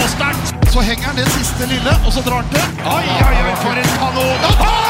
sterkt. Så henger han det siste lille, og så drar han til. Oi, for en kanon.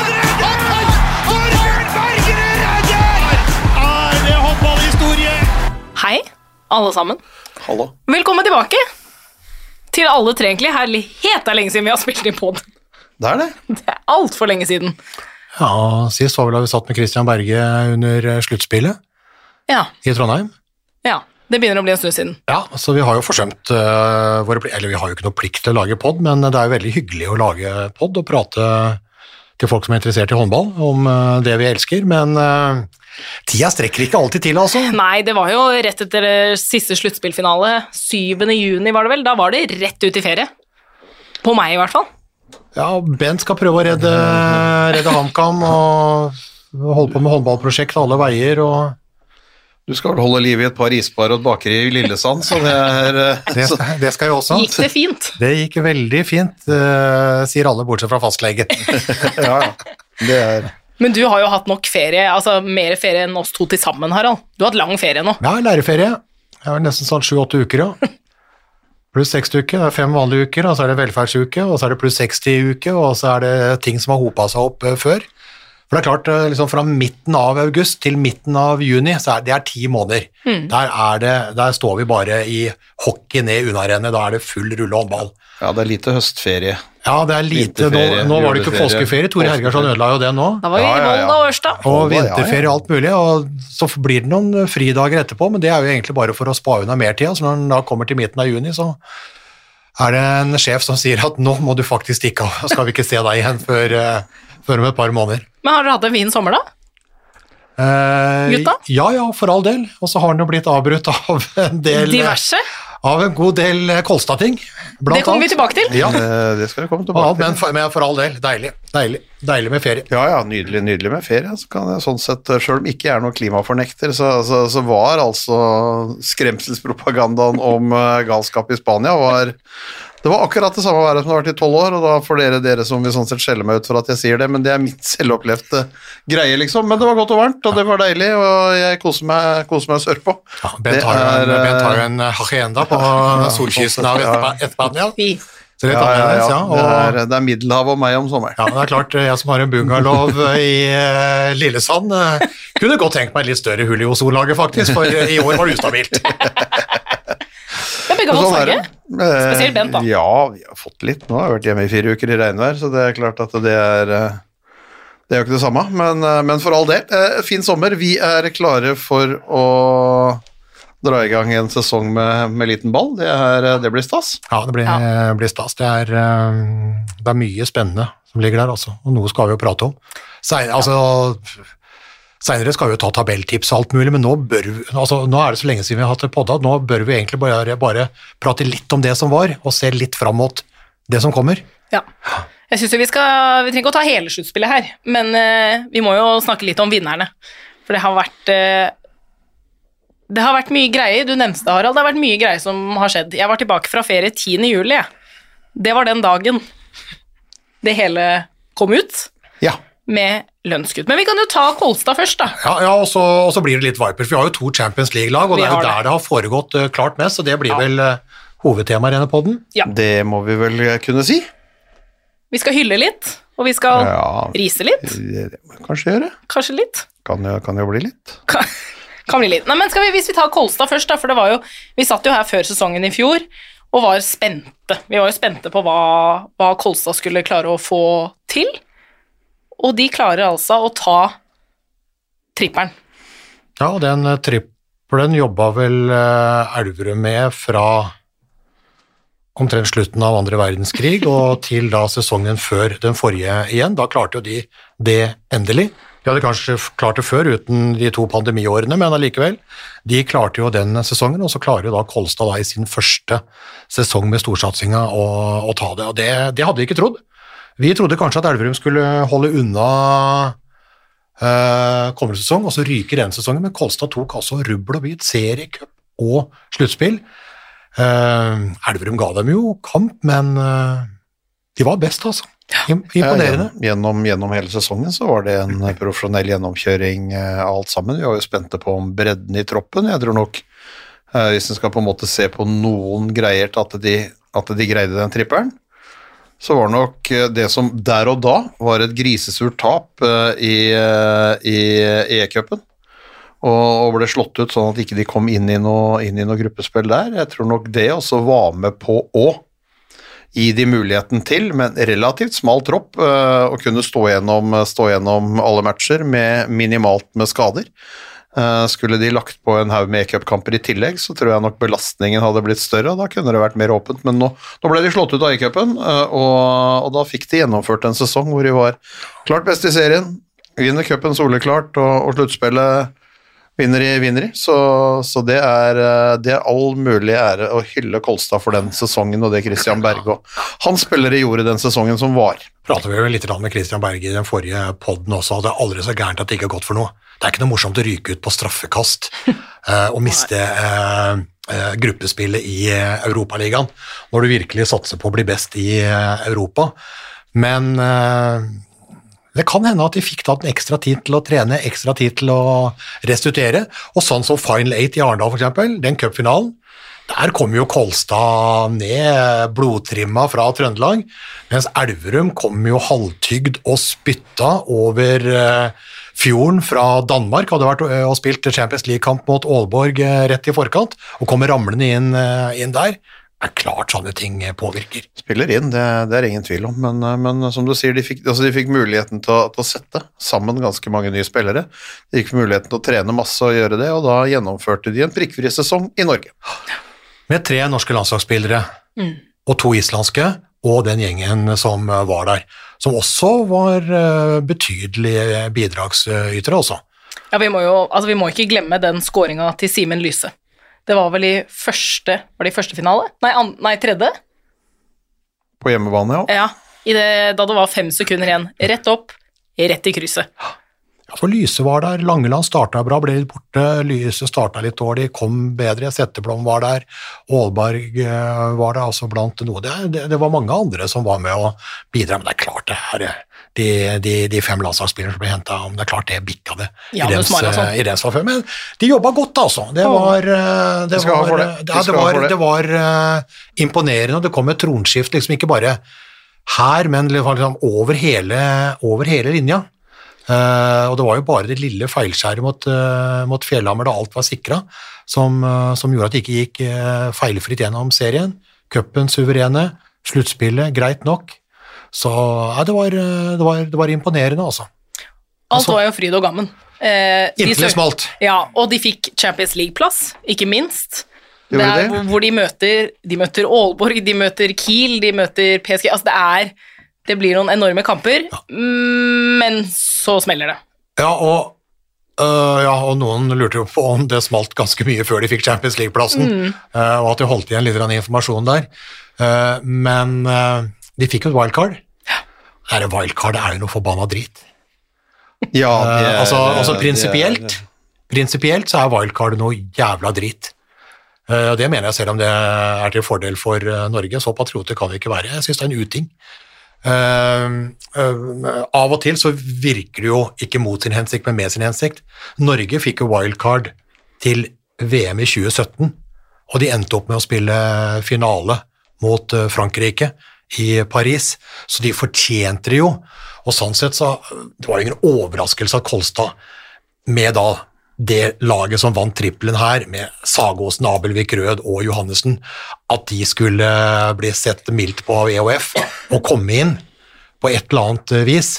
Torbjørn Bergerud redder! Er det håndballhistorie? Hei, alle sammen. Hallo. Velkommen tilbake til alle tre egentlig. Herlighet, det er lenge siden vi har spilt i podd. Det er det. Det er alt for lenge siden. Ja, sist var vel da vi satt med Christian Berge under sluttspillet Ja, i Trondheim. ja. Det begynner å bli en stund siden. Ja, så vi har jo forsømt eller vi har jo ikke noe plikt til å lage podd, men det er jo veldig hyggelig å lage podd og prate til folk som er interessert i håndball om det vi elsker, men tida strekker ikke alltid til, altså. Nei, det var jo rett etter siste sluttspillfinale, 7. juni var det vel, da var det rett ut i ferie. På meg i hvert fall. Ja, Bent skal prøve å redde HamKam og holde på med håndballprosjekt alle veier, og Du skal vel holde liv i et par isbar og et bakeri i Lillesand, så det er... det skal jeg også. Gikk det fint? Det gikk veldig fint, sier alle bortsett fra fastlegen. Ja, det er... Men du har jo hatt nok ferie, altså mer ferie enn oss to til sammen, Harald. Du har hatt lang ferie nå. Ja, læreferie. Jeg har nesten sånn 7-8 uker, ja. Pluss 6 uker, det er 5 vanlige uker, og så er det velferdsuke, og så er det pluss 60 uker, og så er det ting som har hopet seg opp før. For det er klart, liksom fra midten av august til midten av juni, så det er 10 måneder. Der står vi bare i hockey ned unnarennet, da er det full rulle håndball. Ja, det er lite høstferie. Ja, det er lite, nå var det ikke påskeferie, Tore Hergersson ødela jo det nå. Da var vi i Volda og Ørsta. Og vinterferie og alt mulig, og så blir det noen fridager etterpå, men det er jo egentlig bare for å spa unna mer tid, så når den da kommer til midten av juni, så er det en sjef som sier at nå må du faktisk stikke av, skal vi ikke se deg igjen før om et par måneder. Men har dere hatt en fin sommer da? Gutta? Ja, for all del, og så har den jo blitt avbrutt av en del... Diverse? Av en god del Kolstad-ting. Det kommer vi tilbake til. Ja, Det skal vi komme tilbake til. men for all del, deilig med ferie. Ja, nydelig med ferie. Så kan jeg sånn sett, selv om ikke jeg er noen klimafornekter, så var altså skremselspropagandaen om galskap i Spania det var akkurat det samme været som det har vært i 12 år, og da får dere som vil sånn sett skjelle meg ut for at jeg sier det, men det er mitt selvopplevde greie, liksom. Men det var godt og varmt, og det var deilig, og jeg koser meg sørpå. Ja, Bent har jo en hacienda på solkysten av Espania. Så det er Middelhavet og meg om sommeren. Ja, det er klart, jeg som har en bungalov i Lillesand, kunne godt tenkt meg litt større hull i ozonlaget faktisk, for i år var det ustabilt. Det er begge av oss, ikke? Spesielt Bent da. Ja, vi har fått litt. Nå har jeg vært hjemme i 4 uker i regnvær, så det er klart at det er jo ikke det samme, men for all del, fin sommer. Vi er klare for å dra i gang en sesong med liten ball. Det blir stas. Ja, det blir stas. Det er mye spennende som ligger der også, og noe skal vi jo prate om. Senere skal vi jo ta tabelltips og alt mulig, men nå er det så lenge siden vi har hatt det poddet, nå bør vi egentlig bare prate litt om det som var, og se litt frem mot det som kommer. Ja, jeg synes vi trenger ikke å ta hele sluttspillet her, men vi må jo snakke litt om vinnerne, for det har vært mye greier, du nevnte det, Harald, det har vært mye greier som har skjedd. Jeg var tilbake fra ferie 10. juli, det var den dagen det hele kom ut. Ja. Med lønnskutt. Men vi kan jo ta Kolstad først da. Ja, og så blir det litt Vipers. Vi har jo 2 Champions League-lag, og det er jo der det har foregått klart mest, så det blir vel hovedtemaet i denne podden. Ja. Det må vi vel kunne si. Vi skal hylle litt, og vi skal rise litt. Kanskje gjøre. Kanskje litt. Kan jo bli litt. Kan bli litt. Nei, men hvis vi tar Kolstad først da, for det var jo, vi satt jo her før sesongen i fjor, og var spente. Vi var jo spente på hva Kolstad skulle klare å få til. Og de klarer altså å ta tripperen. Ja, den trippelen jobbet vel Elverum med fra omtrent slutten av 2. verdenskrig og til da sesongen før den forrige igjen. Da klarte jo de det endelig. De hadde kanskje klart det før uten de 2 pandemiårene, men allikevel. De klarte jo den sesongen, og så klarer jo da Kolstad da i sin første sesong med storsatsinga å ta det. Og det hadde vi ikke trodd. Vi trodde kanskje at Elverum skulle holde unna kommende sesong, og så ryker denne sesongen, men Kolstad tok altså rubbel og bit, seriecup og sluttspill. Elverum ga dem jo kamp, men de var best, altså. Imponerende. Ja, gjennom hele sesongen så var det en profesjonell gjennomkjøring alt sammen. Vi var jo spente på om bredden i troppen. Jeg tror nok, hvis en skal på en måte se på noen greier til at de at de greide den trippelen, så var nok det som der og da var et grisesurt tap i E-cupen, og ble slått ut sånn at ikke de kom inn i noe gruppespill der. Jeg tror nok det også var med på å gi de muligheten til, men relativt smal tropp, å kunne stå gjennom alle matcher med minimalt med skader. Skulle de lagt på en haug med E-cup-kamper i tillegg, så tror jeg nok belastningen hadde blitt større, og da kunne det vært mer åpent, men nå ble de slått ut av E-cupen, og da fikk de gjennomført en sesong hvor de var klart best i serien, vinner cupen soleklart, og sluttspillet vinner i, så det er all mulig ære å hylle Kolstad for den sesongen, og det Christian Berge og hans spillere gjorde den sesongen som var. Pratet vi vel litt med Christian Berge i den forrige podden også, det er aldri så gærent at det ikke har gått for noe. Det er ikke noe morsomt å ryke ut på straffekast og miste gruppespillet i Europaligaen, når du virkelig satser på å bli best i Europa. Men det kan hende at de fikk tatt en ekstra tid til å trene, ekstra tid til å restituere, og sånn som Final 8 i Arendal for eksempel, den cupfinalen, der kom jo Kolstad ned blodtrimma fra Trøndelag, mens Elverum kom jo halvtygd og spytta over fjorden fra Danmark, hadde vært og spilt Champions League-kamp mot Aalborg rett i forkant, og kommer ramlende inn der. Det er klart sånne ting påvirker. Spiller inn, det er ingen tvil om, men som du sier, de fikk muligheten til å sette sammen ganske mange nye spillere. De fikk muligheten til å trene masse og gjøre det, og da gjennomførte de en prikkfri sesong i Norge. Med 3 norske landslagsspillere, og 2 islandske, og den gjengen som var der, som også var betydelige bidragsytere også. Ja, vi må ikke glemme den scoringen til Simen Lyse. Det var vel i første finale? Nei, tredje? På hjemmebane, ja. Ja, da det var 5 sekunder igjen. Rett opp, rett i krysset. Ja, for Lyse var der, Langeland startet bra, ble litt borte, Lyse startet litt dårlig, kom bedre, Setteblom var der, Aalborg var der altså blant noe. Det var mange andre som var med å bidra, men det er klart det her, de 5 landslagsspillere som ble hentet, om det er klart det bikket det i deres forfør, men de jobbet godt altså, det var imponerende, og det kom et tronskift, liksom ikke bare her, men liksom over hele linja. Og det var jo bare det lille feilskjæret mot Fjellhammer da alt var sikret, som gjorde at det ikke gikk feilfritt gjennom serien. Cupen suverene, sluttspillet, greit nok. Så det var imponerende altså. Alt var jo fryd og gammen. Inntil smalt. Ja, og de fikk Champions League-plass, ikke minst. Hvor de møter Aalborg, de møter Kiel, de møter PSG, altså det blir noen enorme kamper, men så smeller det. Ja, og noen lurte jo på om det smalt ganske mye før de fikk Champions League-plassen, og at de holdt igjen litt informasjon der. Men de fikk jo et wildcard. Wildcard er jo noe forbanna drit. Ja, altså prinsipielt så er wildcard noe jævla drit. Og det mener jeg selv om det er til fordel for Norge, så patrioter kan vi ikke være. Jeg synes det er en uting. Av og til så virker det jo ikke mot sin hensikt, men med sin hensikt. Norge fikk jo wildcard til VM i 2017, og de endte opp med å spille finale mot Frankrike i Paris, så de fortjente det jo, og sånn sett så det var ingen overraskelse at Kolstad med da det laget som vant trippelen her, med Sagåsen, Abelvik, Rød og Johannessen, at de skulle bli sett mildt på av EOF og komme inn på et eller annet vis.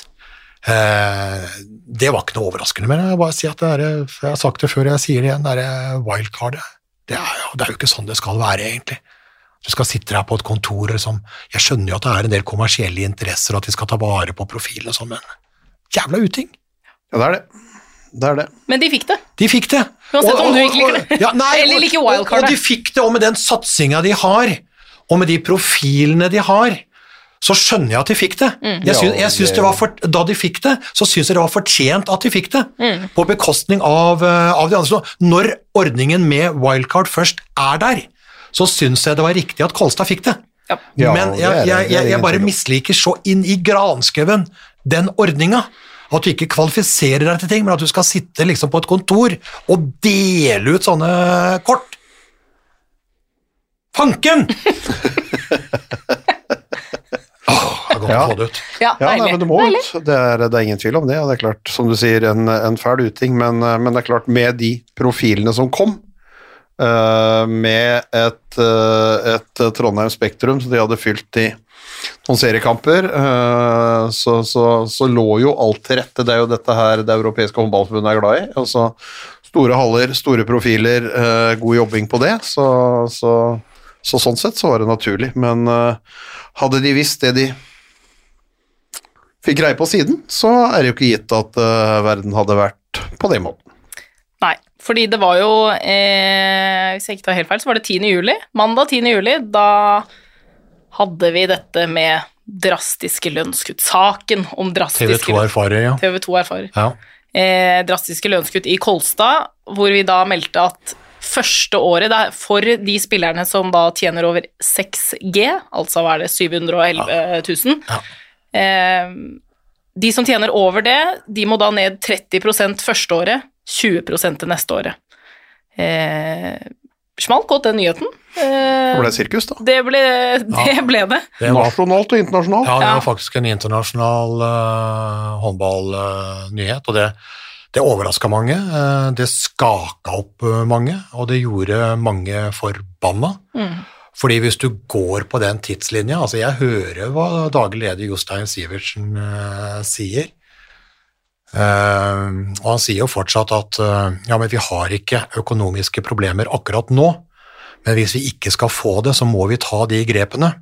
Det var ikke noe overraskende, men jeg bare sier at jeg har sagt det før jeg sier det igjen, det wildcardet, det er jo ikke sånn det skal være egentlig. Du skal sitte der på et kontor, jeg skjønner jo at det er en del kommersielle interesser, at de skal ta vare på profilen og sånn, men jævla uting. Ja, det er det. Men de fikk det. Uansett om du ikke liker det. Eller liker wildcardet. Og de fikk det, og med den satsingen de har, og med de profilene de har, så skjønner jeg at de fikk det. Jeg synes det var da de fikk det, så synes jeg det var fortjent at de fikk det, på bekostning av de andre. Når ordningen med wildcard først er der, så synes jeg det var riktig at Kolstad fikk det. Ja. Men jeg bare misliker så inn i granskauen den ordningen, at du ikke kvalifiserer deg til ting, men at du skal sitte liksom på et kontor og dele ut sånne kort. Fanken! Det er godt å få det ut. Ja, Ja, nei, deilig. men det må Deilig. ut. Det er ingen tvil om det, og det er klart, som du sier, en fæl uting, men det er klart, med de profilene som kom, med et Trondheim Spektrum, så de hadde fylt I noen seriekamper, så lå jo alt til rette. Det er jo dette her det europeiske håndballforbundet er glad I, altså store haller, store profiler, god jobbing på det, så sånn sett så var det naturlig, men hadde de visst det de fikk greie på siden, så er det jo ikke gitt at verden hadde vært på den måten. Nei, fordi det var jo, hvis jeg ikke tar helt feil, så var det 10. juli, mandag 10. juli, da hadde vi dette med drastiske lønnskutt, saken om drastiske TV2 erfarer, ja. TV2 erfarer. Ja. Drastiske lønnskutt I Kolstad, hvor vi da meldte at første året, for de spillerne som da tjener over 6G, altså hva det, 711 000, Ja. De som tjener over det, de må da ned 30% første året, 20% til neste året. Smalt godt den nyheten. Det ble sirkus da. Det ble det. Det var, Nasjonalt og internasjonalt. ja, det Ja. var faktisk en internasjonal håndballnyhet, og det overrasket mange, det skaket opp mange, og det gjorde mange forbanna. Fordi hvis du går på den tidslinja, altså jeg hører hva daglig leder Jostein Sivertsen sier, og han sier jo fortsatt at ja, men vi har ikke økonomiske problemer akkurat nå, men hvis vi ikke skal få det, så må vi ta de grepene.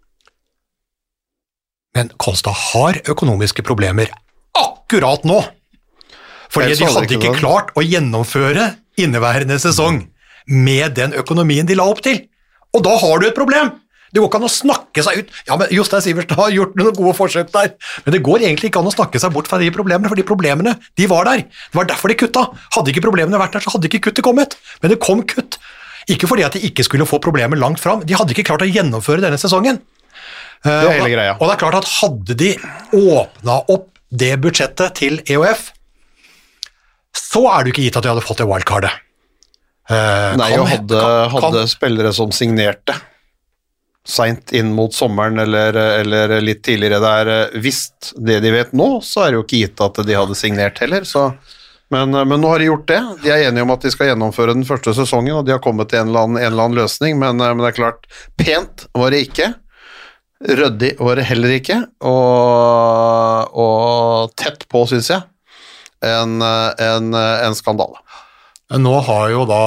Men Kolstad har økonomiske problemer akkurat nå, fordi de hadde ikke klart å gjennomføre inneværende sesong med den økonomien de la opp til. Og da har du et problem. Det går ikke an å snakke seg ut. Ja, men Jostein Sivertsen har gjort noen gode forsøk der. Men det går egentlig ikke an å snakke seg bort fra de problemene, for de problemene, de var der. Det var derfor de kutta. Hadde ikke problemene vært der, så hadde ikke kuttet kommet. Men det kom kutt. Ikke fordi at de ikke skulle få problemer langt fram. De hadde ikke klart å gjennomføre denne sesongen. Det hele greia. Og det er klart at hadde de åpnet opp det budsjettet til EOF, så er det jo ikke gitt at de hadde fått det wildcardet. Nei, og hadde spillere som signerte sent inn mot sommeren eller litt tidligere der, visst det de vet nå, så er det jo ikke gitt at de hadde signert heller, så, men nå har de gjort det. De er enige om at de skal gjennomføre den første sesongen, og de har kommet til en eller annen løsning, men det er klart, pent var det ikke, ryddig var det heller ikke, og tett på, synes jeg, en skandale. Nå har jo da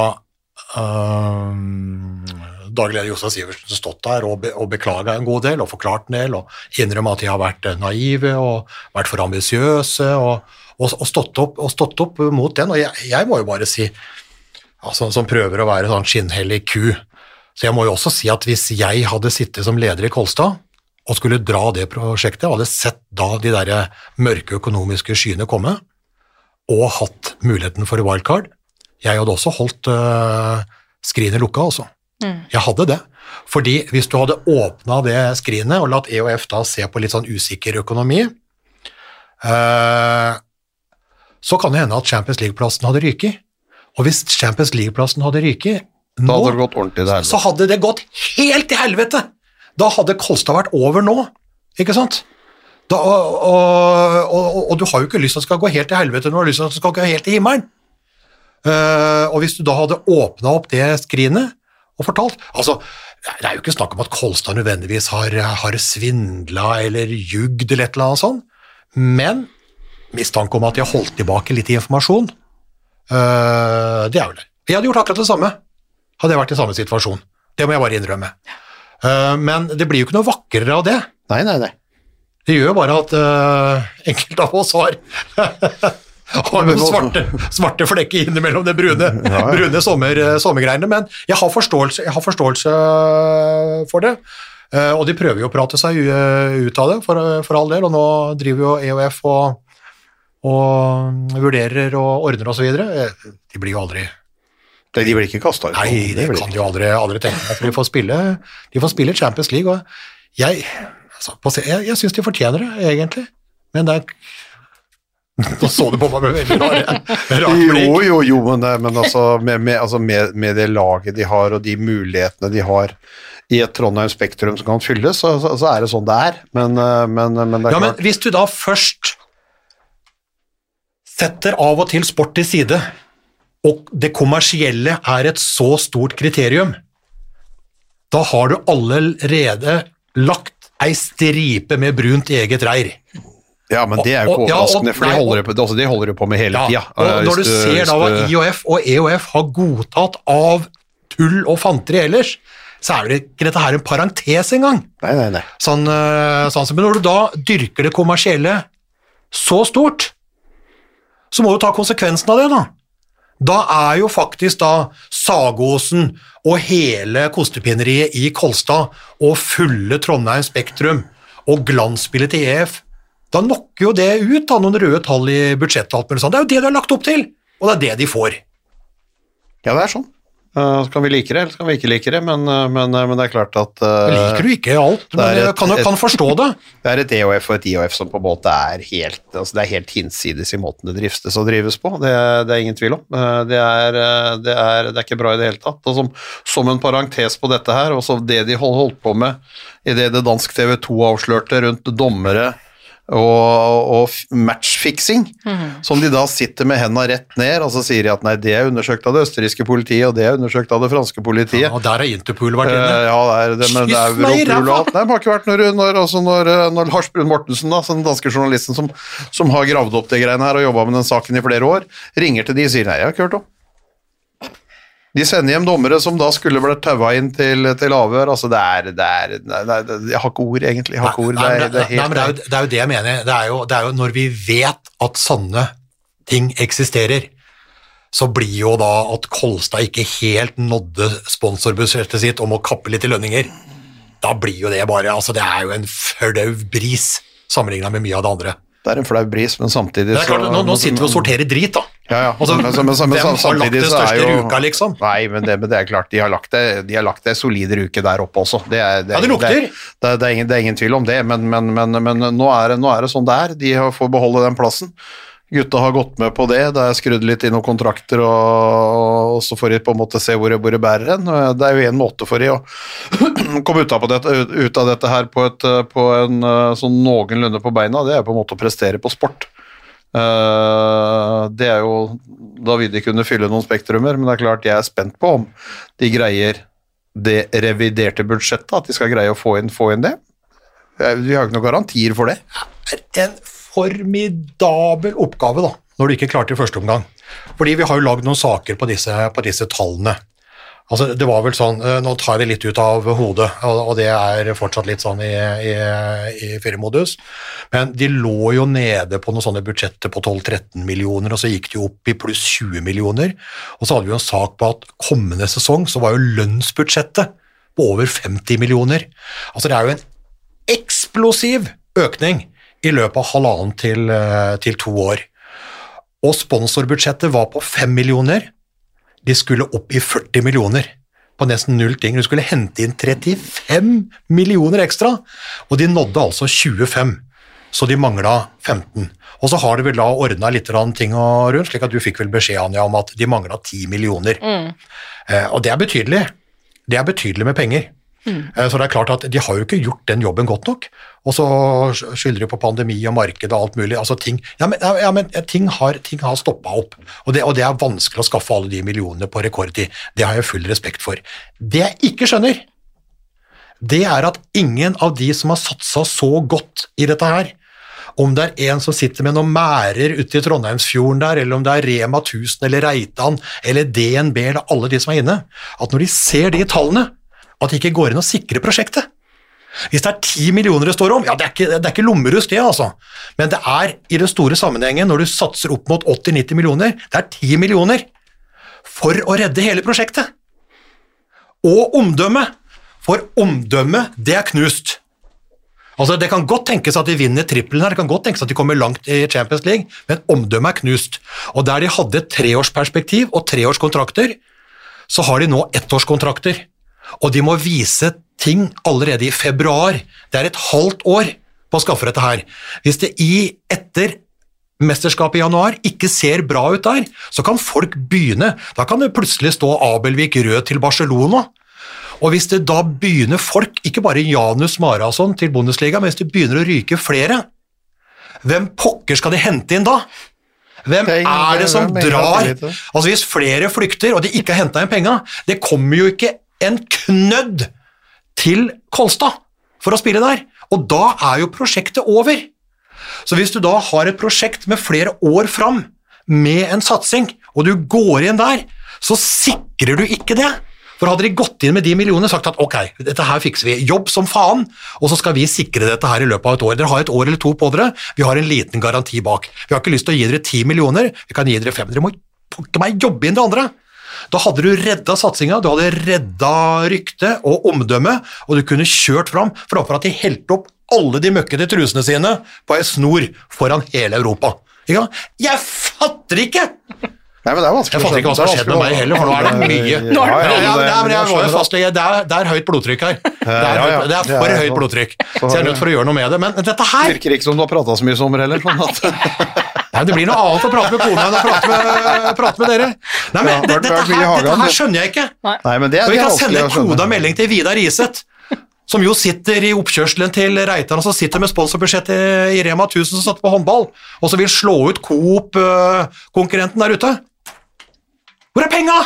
daglig leder Jostein Sivertsen stått der og beklaget en god del, og forklart en del, og innrømmet at de har vært naive, og vært for ambisiøse, og stått opp mot den, og jeg må jo bare si, altså, som prøver å være sånn skinnhellig ku, så jeg må jo også si at hvis jeg hadde sittet som leder I Kolstad, og skulle dra det prosjektet, og hadde sett da de der mørke økonomiske skyene komme, og hatt muligheten for wildcard, jeg hadde også holdt skrinet lukket, altså. Jeg hadde det. Fordi hvis du hadde åpnet det skrinet og latt EOF da se på litt sånn usikker økonomi, så kan det hende at Champions League-plassen hadde ryket. Og hvis Champions League-plassen hadde ryket nå, Da hadde det gått ordentlig til helvete. så hadde det gått helt til helvete. Da hadde Kolstad vært over nå, ikke sant? Og du har jo ikke lyst til at det skal gå helt til helvete, når du har lyst til at det skal gå helt til himmelen. Og hvis du da hadde åpnet opp det skrinet og fortalt, altså, det er jo ikke snakk om at Kolstad nødvendigvis har svindlet eller jugd eller et eller annet sånt, men mistanke om at de har holdt tilbake litt informasjon, det er jo det. Jeg hadde gjort akkurat det samme, hadde jeg vært I samme situasjon. Det må jeg bare innrømme. Men det blir jo ikke noe vakrere av det. Nei. Det gjør bare at enkelte av oss har noen svarte flekker innimellom det brune sommergreiene, men jeg har forståelse for det, og de prøver jo å prate seg ut av det for all del, og nå driver jo EOF og vurderer og ordner og så videre. De blir jo aldri... De blir ikke kastet ut. Nei, det kan de jo aldri tenke meg, for de får spille Champions League, og jeg synes de fortjener det, egentlig, men det Nå så du på meg med veldig rart blikk. Jo, men altså, med det laget de har, og de mulighetene de har i et Trondheim Spektrum som kan fylles, så det sånn det Men det klart. Men hvis du da først setter av og til sport til side, og det kommersielle et så stort kriterium, da har du allerede lagt ei stripe med brunt i eget reir. Ja, men det jo ikke overraskende, for de holder jo på med hele tida. Og når du ser da hva IOF og EOF har godtatt av tull og fanteri ellers, så det ikke dette her en parentes engang. Nei. Men når du da dyrker det kommersielle så stort, så må du ta konsekvensen av det da. Da jo faktisk da Sagåsen og hele kostepinneriet i Kolstad og fulle Trondheim Spektrum og glansspillet til EF, da nokker jo det ut da, noen røde tall i budsjettet og alt mulig sånn. Det jo det du har lagt opp til, og det det de får. Ja, det sånn. Så kan vi like det, eller så kan vi ikke like det, men det klart at... Liker du ikke alt, men jeg kan forstå det. Det et EOF og et IOF som på en måte helt, altså det helt hinsides i måten det driftes og drives på, det ingen tvil om. Det ikke bra i det hele tatt. Og som en parentes på dette her, og så det de holdt på med i det dansk TV 2 avslørte rundt dommere og matchfixing, som de da sitter med hendene rett ned, og så sier de at nei, det undersøkt av det østerrikske politiet, og det undersøkt av det franske politiet. Ja, og der Interpol vært inne. Ja, men det Europol og alt. Nei, det har ikke vært når Lars Brun Mortensen, da, den danske journalisten som har gravd opp det greiene her og jobbet med den saken i flere år, ringer til de og sier nei, jeg har ikke hørt om. De sender hjem dommere som da skulle blitt tauet inn til avhør, altså jeg har ikke ord egentlig, det jo det jeg mener, det jo når vi vet at sånne ting eksisterer, så blir jo da at Kolstad ikke helt nådde sponsorbudsjettet sitt om å kappe litt i lønninger, da blir jo det bare, altså det jo en flau bris sammenlignet med mye av det andre. Det en flau bris, men samtidig det klart, nå sitter vi og sorterer drit da. Ja. Altså, hvem har lagt det største ruka, liksom? Nei, men det klart, de har lagt det solide ruke der oppe også. Det lukter. Det ingen tvil om det, men nå det sånn det de får beholde den plassen. Gutta har gått med på det, det skrudd litt i noen kontrakter, og så får de på en måte se hvor det bærer hen. Det jo en måte for de å komme ut av dette her på en sånn noenlunde på beina, det på en måte å prestere på sport. Det jo, da vil de kunne fylle noen spektrumer, men det klart jeg spent på om de greier det reviderte budsjettet, at de skal greie å få inn det. Vi har ikke noen garantier for det. En formidabel oppgave da, når du ikke klarte i første omgang. Fordi vi har jo laget noen saker på disse tallene. Altså, det var vel sånn, nå tar jeg det litt ut av hodet, og det fortsatt litt sånn i feriemodus, men de lå jo nede på noen sånne budsjetter på 12-13 millioner, og så gikk de opp i pluss 20 millioner, og så hadde vi jo en sak på at kommende sesong så var jo lønnsbudsjettet på over 50 millioner. Altså, det jo en eksplosiv økning i løpet av 1,5 til 2 år. Og sponsorbudsjettet var på 5 millioner. De skulle opp i 40 millioner på nesten 0 ting. De skulle hente inn 35 millioner ekstra, og de nådde altså 25, så de manglet 15. Og så har de vel da ordnet litt ting rundt, slik at du fikk vel beskjed, Anja, om at de manglet 10 millioner. Og det betydelig. Det betydelig med penger. Så det klart at de har jo ikke gjort den jobben godt nok, og så skylder de på pandemi og marked og alt mulig, altså ting har stoppet opp, og det vanskelig å skaffe alle de millionene på rekordtid, det har jeg full respekt for. Det jeg ikke skjønner, det at ingen av de som har satset så godt i dette her, om det en som sitter med noen mærer ute i Trondheimsfjorden der, eller om det Rema 1000 eller Reitan, eller DNB, eller alle de som inne, at når de ser de tallene, at det ikke går inn å sikre prosjektet. Hvis det 10 millioner det står om, ja, det ikke lommerust det, altså. Men det i det store sammenhengen, når du satser opp mot 80-90 millioner, det 10 millioner for å redde hele prosjektet. Og omdømme, for omdømme, det knust. Altså, det kan godt tenkes at de vinner trippelen her, det kan godt tenkes at de kommer langt i Champions League, men omdømme knust. Og der de hadde 3-årsperspektiv og 3-årskontrakter, så har de nå 1-årskontrakter. Og de må vise ting allerede i februar. Det et halvt år på å skaffe dette her. Hvis det etter mesterskapet i januar ikke ser bra ut der, så kan folk begynne, da kan det plutselig stå Abelvik rød til Barcelona, og hvis det da begynner folk, ikke bare Janus Marathon til Bundesliga, men hvis det begynner å ryke flere, hvem pokker skal de hente inn da? Hvem er det som drar? Altså hvis flere flykter, og de ikke har hentet inn penger, det kommer jo ikke en knødd til Kolstad for å spille der, og da er jo prosjektet over. Så hvis du da har et prosjekt med flere år fram, med en satsing, og du går inn der, så sikrer du ikke det. For hadde de gått inn med de millionene og sagt at ok, dette her fikser vi, jobb som faen, og så skal vi sikre dette her i løpet av et år. Dere har et år eller to på dere, vi har en liten garanti bak. Vi har ikke lyst til å gi dere 10 millioner, vi kan gi dere 5, dere må ikke meg jobbe inn det andre. Da hadde du reddet satsinga, du hadde reddet rykte og omdømme, og du kunne kjørt fram, framfor at de helte opp alle de møkkede trusene sine på en snor foran hele Europa. Ikke? Jeg fatter ikke! Nei, men det er vanskelig. Jeg fatter ikke hva som har skjedd med meg heller, for nå er det mye. Det er høyt blodtrykk her. Det er for høyt blodtrykk. Så jeg er nødt for å gjøre noe med det. Men dette her... Virker ikke som du har pratet så mye i sommer heller. Nei, det blir noe annet å prate med kona enn å prate med dere. Nei, men dette her skjønner jeg ikke. Nei, men det er og vi kan sende en vanskelig å skjønne. melding til Vidar Riseth, som jo sitter i oppkjørselen til Reitan, og så sitter med sponsorbudsjettet i Rema 1000 som satt på håndball, og så vil slå ut Coop-konkurrenten der ute. Hvor er penga?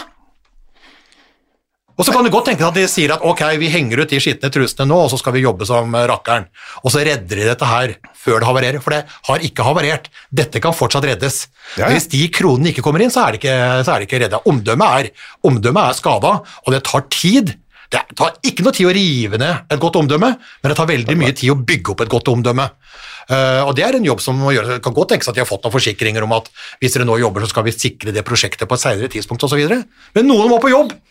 Og så kan du godt tenke at de sier at ok, vi henger ut de skittende trusene nå, og så skal vi jobbe som rakkeren. Og så redder de dette her før det havarerer, for det har ikke havarert. Dette kan fortsatt reddes. Ja. Hvis de kronene ikke kommer inn, så er det ikke reddet. Omdømmet er skadet, og det tar tid. Det tar ikke noe tid å rive ned et godt omdømme, men det tar veldig mye tid å bygge opp et godt omdømme. Og det er en jobb som må gjøre, det kan godt tenkes at de har fått noen forsikringer om at hvis dere nå jobber, så skal vi sikre det prosjektet på et senere tidspunkt og så videre. Men noen må på jobb!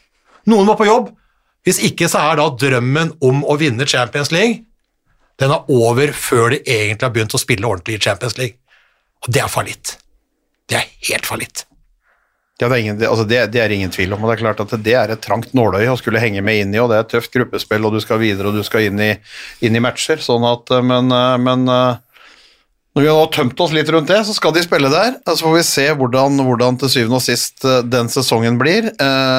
Hvis ikke så er da drømmen om å vinne Champions League, den er over før de egentlig har begynt å spille ordentlig i Champions League. Og det er fallitt. Det er helt fallitt. Ja, det er ingen tvil om, og det er klart at det er et trangt nåløy å skulle henge med inn i, og det er et tøft gruppespill, og du skal videre, og du skal inn i matcher, sånn at, men når vi har tømt oss litt rundt det, så skal de spille der, så får vi se hvordan til syvende og sist den sesongen blir.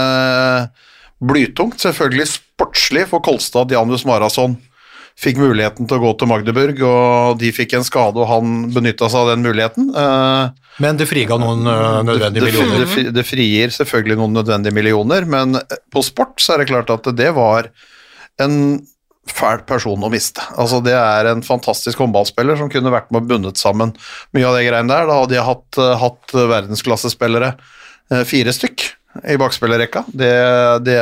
Blytungt, selvfølgelig sportslig for Kolstad, Janus Marathon fikk muligheten til å gå til Magdeburg, og de fikk en skade, og han benyttet seg av den muligheten. Men det friga noen nødvendige millioner. Det frigir selvfølgelig noen nødvendige millioner, men på sport så er det klart at det var en fæl person å miste. Altså det er en fantastisk håndballspiller som kunne vært med og bundet sammen mye av det greiene der. Da hadde jeg hatt verdensklassespillere 4 stykk i bakspillerrekka. Det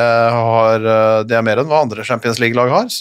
er mer enn hva andre Champions League-lag har,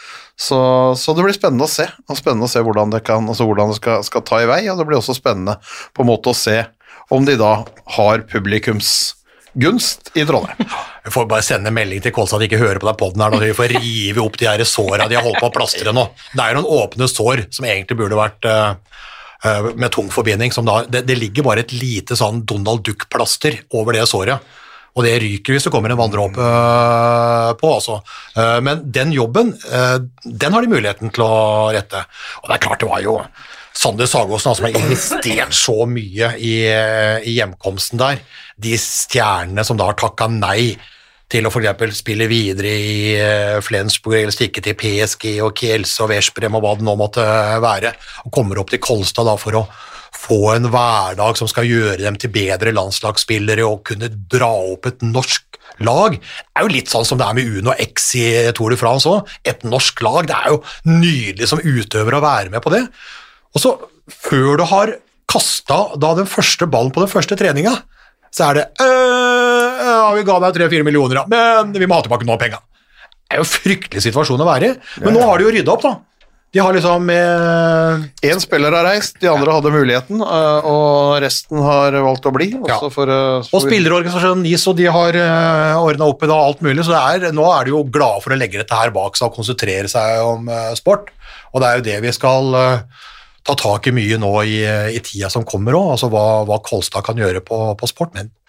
så det blir spennende å se hvordan det skal ta i vei, og det blir også spennende på en måte å se om de da har publikumsgunst i Trondheim. Vi får bare sende melding til Kolstad at de ikke hører på den podden her, når vi får rive opp de her sårene de har holdt på å plastre nå. Det er jo noen åpne sår som egentlig burde vært med tung forbinding, som da, det ligger bare et lite sånn Donald Duck-plaster over det såret. Og det ryker hvis det kommer en vanndråpe på, altså. Men den jobben, den har de muligheten til å rette. Og det er klart det var jo Sander Sagåsen som har investert så mye i hjemkomsten der. De stjernene som da har takket nei til å for eksempel spille videre i Flensburg eller stikke til PSG og Kielse og Veszprem og hva det nå måtte være, og kommer opp til Kolstad da for å få en hverdag som skal gjøre dem til bedre landslagsspillere og kunne dra opp et norsk lag. Det er jo litt sånn som det er med Uno X i Tour de France også. Et norsk lag, det er jo nydelig som utøver å være med på det. Og så, før du har kastet da den første ballen på den første treninga, så er det ja, vi ga deg 3-4 millioner, ja, men vi må ha tilbake noe penger. Det er jo en fryktelig situasjon å være i, men nå har de jo ryddet opp da. De har liksom en spiller har reist, de andre hadde muligheten, og resten har valgt å bli. Og spillerorganisasjonen NISO, de har ordnet opp i det og alt mulig, så nå er de jo glade for å legge dette her bak seg og konsentrere seg om sport, og det er jo det vi skal ta tak i mye nå i tida som kommer også, altså hva Kolstad kan gjøre på sport, men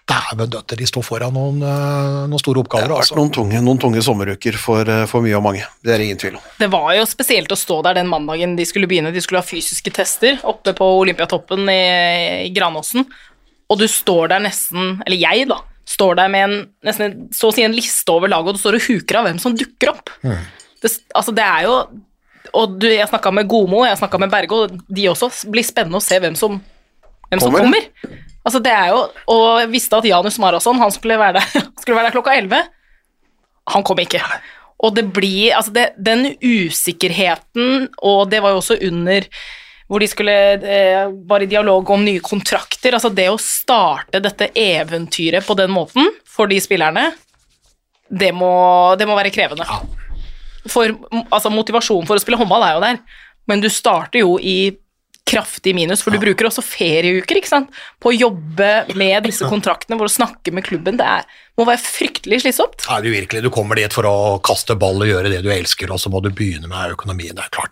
dæven døtter, de står foran noen store oppgaver. Det har vært noen tunge sommeruker for mye og mange, det er ingen tvil om. Det var jo spesielt å stå der den mandagen de skulle begynne, de skulle ha fysiske tester oppe på Olympiatoppen i Granåsen, og du står der nesten, eller jeg da, står der med nesten så å si en liste over laget, og du står og huker av hvem som dukker opp. Det er jo, og jeg snakket med Gomo, jeg snakket med Berge, og de også blir spennende å se hvem som kommer. Altså det er jo, og jeg visste at Janus Marathon, han skulle være der klokka 11, han kom ikke. Og det blir, altså den usikkerheten, og det var jo også under hvor de skulle være i dialog om nye kontrakter, altså det å starte dette eventyret på den måten for de spillerne, det må være krevende. For altså, motivasjonen for å spille håndball er jo der, men du starter jo i kraftig minus, for du bruker også ferieuker, ikke sant, på å jobbe med disse kontraktene, hvor du snakker med klubben, må være fryktelig slitsomt. Ja, det er virkelig, du kommer dit for å kaste ball og gjøre det du elsker, og så må du begynne med økonomien, det er klart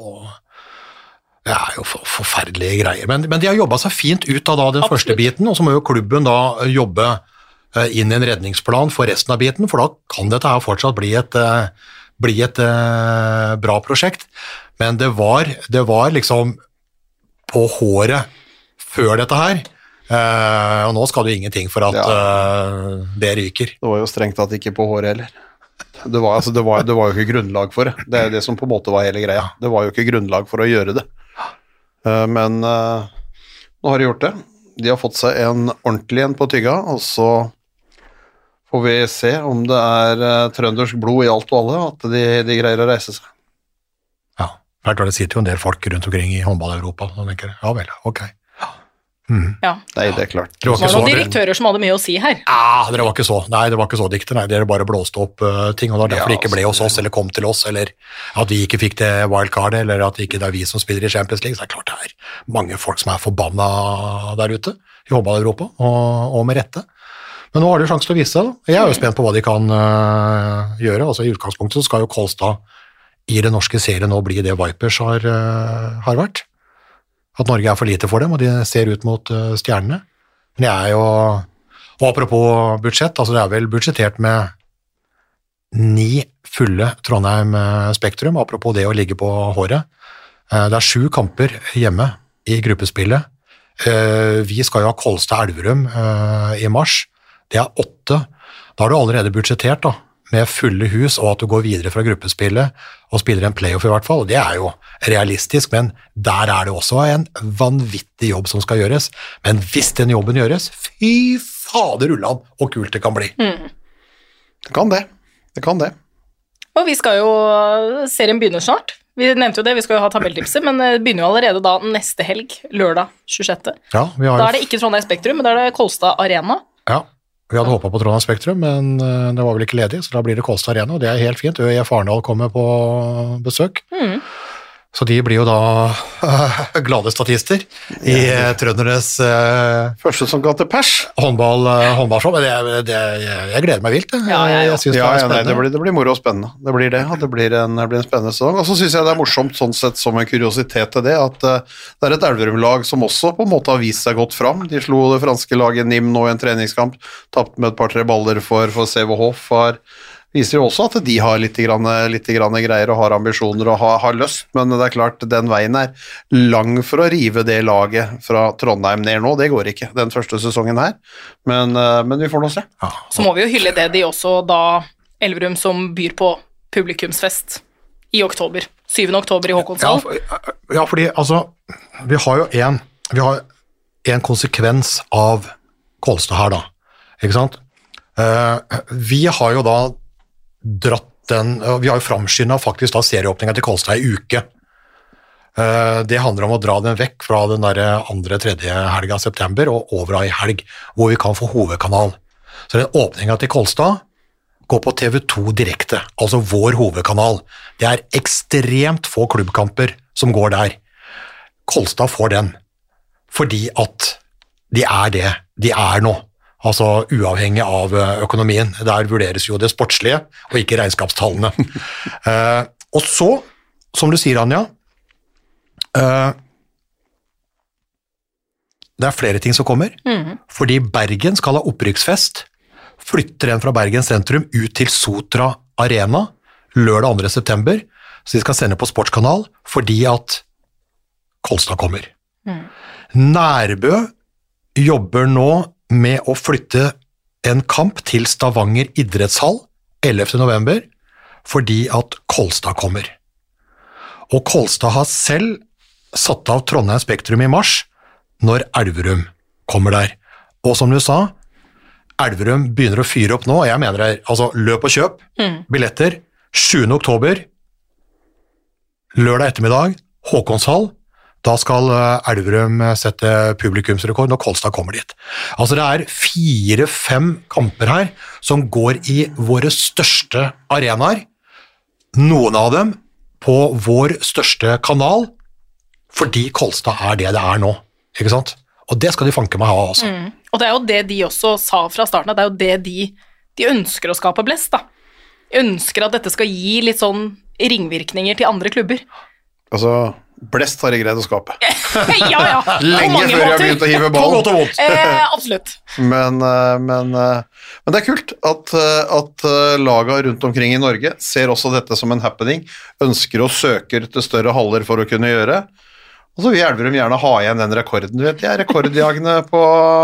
det er jo forferdelige greier, men de har jobbet seg fint ut av den første biten, og så må jo klubben da jobbe inn i en redningsplan for resten av biten, for da kan dette her fortsatt bli et bra prosjekt, men det var liksom på håret før dette her, og nå skal det ingenting for at det ryker. Det var jo strengt tatt ikke på håret heller. Det var jo ikke grunnlag for det. Det er det som på en måte var hele greia. Det var jo ikke grunnlag for å gjøre det. Men nå har de gjort det. De har fått seg en ordentlig en på tygga, og så får vi se om det er trøndersk blod i alt og alle, at de greier å reise seg. Det sitter jo en del folk rundt omkring i håndball-Europa, og tenker, ja vel, ok. Ja. Nei, det er klart. Det var noen direktører som hadde mye å si her. Det var ikke så dikter, dere bare blåste opp ting, og det var derfor det ikke ble hos oss, eller kom til oss, eller at vi ikke fikk det wildcardet, eller at ikke det er vi som spiller i Champions League, så det er klart det er mange folk som er forbanna der ute, i håndball-Europa, og med rette. Men nå har de sjanse til å vise seg, da. Jeg er jo spent på hva de kan gjøre, altså i utgangspunktet så skal jo Kolstad i den norske serien nå bli det Vipers har vært. At Norge er for lite for dem, og de ser ut mot stjernene. Men jeg er jo, og apropos budsjett, altså det er vel budsjettert med 9 fulle Trondheim Spektrum, apropos det å ligge på håret. Det er 7 kamper hjemme i gruppespillet. Vi skal jo ha Kolstad Elverum i mars. Det er 8. Da har du allerede budsjettert da, med fulle hus, og at du går videre fra gruppespillet og spiller en playoff i hvert fall. Det er jo realistisk, men der er det også en vanvittig jobb som skal gjøres. Men hvis den jobben gjøres, fy fader ulland, og kult det kan bli. Det kan det. Og vi skal jo, serien begynner snart. Vi nevnte jo det, vi skal jo ha tabelltipset, men det begynner jo allerede da neste helg, lørdag 26. Ja, da er det ikke Trondheim Spektrum, men da er det Kolstad Arena. Ja. Vi hadde håpet på Trondheim Spektrum, men det var vel ikke ledig, så da blir det Kolstad Arena, og det er helt fint. ØIF Arendal kommer på besøk, så de blir jo da glade statister i trøndernes første som ga til pers. Håndballshow, men jeg gleder meg vilt. Jeg synes det er spennende. Det blir moro og spennende. Det blir det, og det blir en spennende sesong. Og så synes jeg det er morsomt, sånn sett som en kuriositet til det, at det er et Elverum-lag som også på en måte har vist seg godt fram. De slo det franske laget NIM nå i en treningskamp, tapt med et par-tre baller for CVH, viser jo også at de har litt grann greier og har ambisjoner og har lyst, men det er klart den veien er lang for å rive det laget fra Trondheim ned nå, det går ikke den første sesongen her, men vi får nå se. Ja. Så må vi jo hylle det de også da Elverum som byr på publikumsfest i oktober, 7. oktober i Håkonshall. Ja, fordi altså, vi har jo en konsekvens av Kolstad her da, ikke sant? Vi har jo da vi har jo framskyndet faktisk da serieåpningen til Kolstad i uke. Det handler om å dra den vekk fra den der 2.-3. helgen av september og over i helg, hvor vi kan få hovedkanal. Så den åpningen til Kolstad går på TV2 direkte, altså vår hovedkanal. Det er ekstremt få klubbkamper som går der. Kolstad får den, fordi at de er det de er nå. Altså uavhengig av økonomien. Der vurderes jo det sportslige, og ikke regnskapstallene. Og så, som du sier, Anja, det er flere ting som kommer, fordi Bergen skal ha opprykksfest, flytter den fra Bergen sentrum ut til Sotra Arena lørdag 2. september, så de skal sende på Sportskanal, fordi at Kolstad kommer. Nærbø jobber nå med å flytte en kamp til Stavanger idrettshall 11. november, fordi at Kolstad kommer. Og Kolstad har selv satt av Trondheim Spektrum i mars, når Elverum kommer der. Og som du sa, Elverum begynner å fyre opp nå, og jeg mener det, altså løp og kjøp, billetter, 7. oktober, lørdag ettermiddag, Håkonshall, da skal Elverum sette publikumsrekord når Kolstad kommer dit. Altså det er 4-5 kamper her som går i våre største arenaer, noen av dem på vår største kanal, fordi Kolstad er det er nå, ikke sant? Og det skal de fanke meg ha, altså. Og det er jo det de også sa fra starten, at det er jo det de ønsker å skape blest, da. De ønsker at dette skal gi litt sånn ringvirkninger til andre klubber. Altså, blest har de greid å skape. Ja, Lenge før jeg har begynt å hive ball. Absolutt. Men det er kult at laga rundt omkring i Norge ser også dette som en happening, ønsker og søker til større haller for å kunne gjøre. Og så vil Elverum gjerne ha igjen den rekorden. Du vet, de er rekordjagende på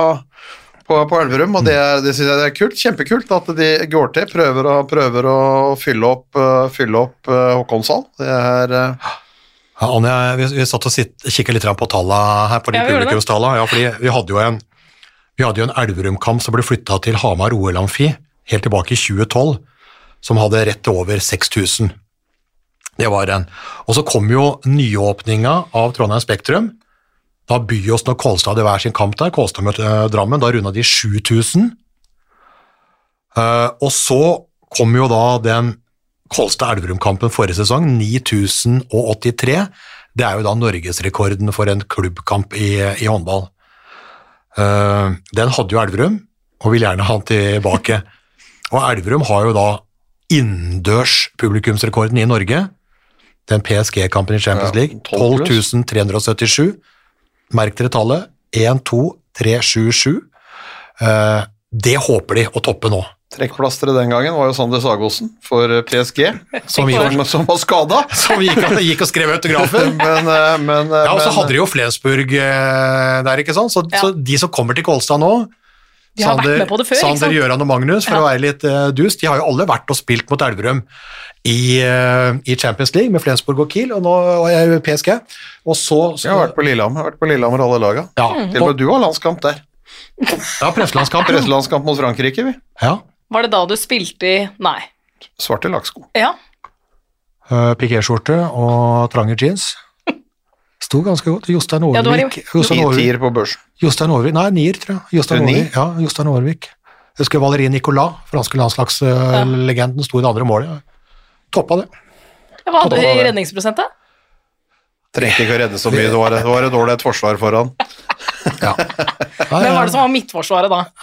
Elverum, og det synes jeg det er kult, kjempekult at de går til, prøver å fylle opp Håkonshall. Det er... Ja, Anja, vi satt og kikket litt på tallene her, på de publikumstallene, ja, fordi vi hadde jo en Elverum-kamp som ble flyttet til Hamar OL-amfi, helt tilbake i 2012, som hadde rett over 6000. Det var den. Og så kom jo nyåpninga av Trondheim Spektrum, da Byåsen og Kolstad hadde hver sin kamp der, Kolstad møtte Drammen, da rundet de 7000, og så kom jo da den Kolstad-Elverum-kampen forrige sesong, 9083, det er jo da Norgesrekorden for en klubbkamp i håndball. Den hadde jo Elverum, og vil gjerne ha den tilbake. Og Elverum har jo da innendørs publikumsrekorden i Norge, den PSG-kampen i Champions League, 12.377, merk dere tallet, 1-2-3-7-7, det håper de å toppe nå. Trekkplasteret den gangen var jo Sander Sagosen for PSG, som var skadet. Som gikk og skrev autografer. Ja, og så hadde de jo Flensburg der, ikke sant? Så de som kommer til Kolstad nå, de har vært med på det før, Sander, Gjøran og Magnus, for å være litt dust, de har jo alle vært og spilt mot Elverum i Champions League med Flensburg og Kiel, og nå er jeg PSG. Og så jeg har vært på Lillehammer alle laga. Ja. Til og med du har landskamp der. Ja, presselandskamp. Presselandskamp mot Frankrike, vi. Ja. Var det da du spilte i... Nei. Svarte lakksko. Ja. Piqué-skjorte og trange jeans. Sto ganske godt. Jostein Overvik. Tier på børsen. Jostein Overvik, nei, nier, tror jeg. Jostein Overvik. Jeg husker Valérie Nicolas, franske landslagslegenden, sto i det andre målet. Toppa det. Hva hadde du i redningsprosentet? Trengte ikke å redde så mye, det var et dårlig forsvar foran. Ja. Hvem var det som var midtforsvaret da?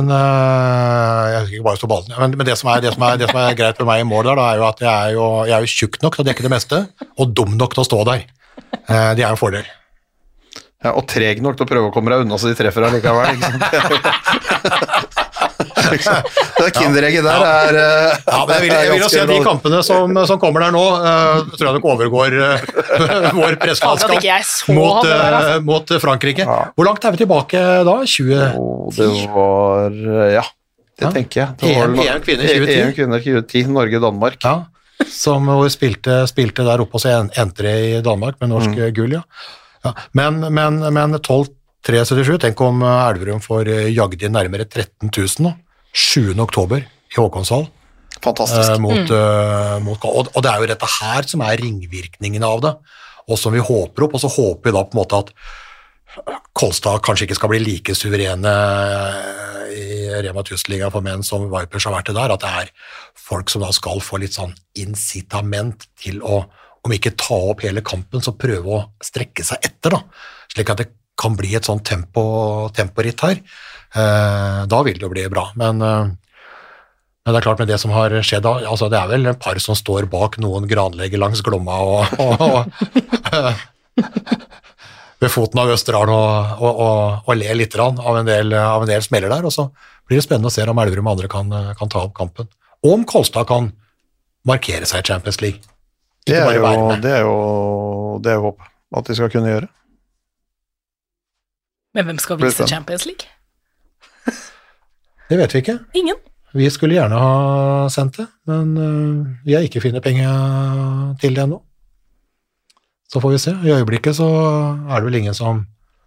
Jeg husker ikke bare stå ballen. Men det som er greit med meg i mål der, da, er jo at jeg er jo tjukk nok til å dekke det meste, og dum nok til å stå der. Det er jo en fordel. Ja, og treg nok til å prøve å komme deg unna så de treffer deg likevel, ikke sant? Det kinderegget der er... Ja, men jeg vil jo si at de kampene som kommer der nå, tror jeg nok overgår vår presselandskap mot Frankrike. Ja. Hvor langt er vi tilbake da? 20? Det var... Ja, det tenker jeg. Det var EM kvinner 2010, Norge-Danmark. Ja, som spilte der oppe, og så endte det i Danmark med norsk gull, ja. Ja, men 12.377, tenk om Elverum får jagd inn nærmere 13 000 nå, 7. oktober i Håkonshall. Fantastisk. Og det er jo dette her som er ringvirkningen av det, og som vi håper opp, og så håper vi da på en måte at Kolstad kanskje ikke skal bli like suverene i Rema 1000-liga for menn som Vipers har vært det der, at det er folk som da skal få litt sånn incitament til å, om ikke ta opp hele kampen, så prøve å strekke seg etter, da, slik at det kan bli et sånt temporitt her. Da vil det jo bli bra, men det er klart med det som har skjedd da, altså det er vel en par som står bak noen granlegger langs Glomma og ved foten av Østerdalen og le litt av en del smeller der, og så blir det spennende å se om Elverum og andre kan ta opp kampen. Og om Kolstad kan markere seg i Champions League. Det er jo håp at de skal kunne gjøre. Men hvem skal vise Champions League? Det vet vi ikke. Ingen. Vi skulle gjerne ha sendt det, men vi har ikke funnet penger til det ennå. Så får vi se. I øyeblikket så er det vel ingen som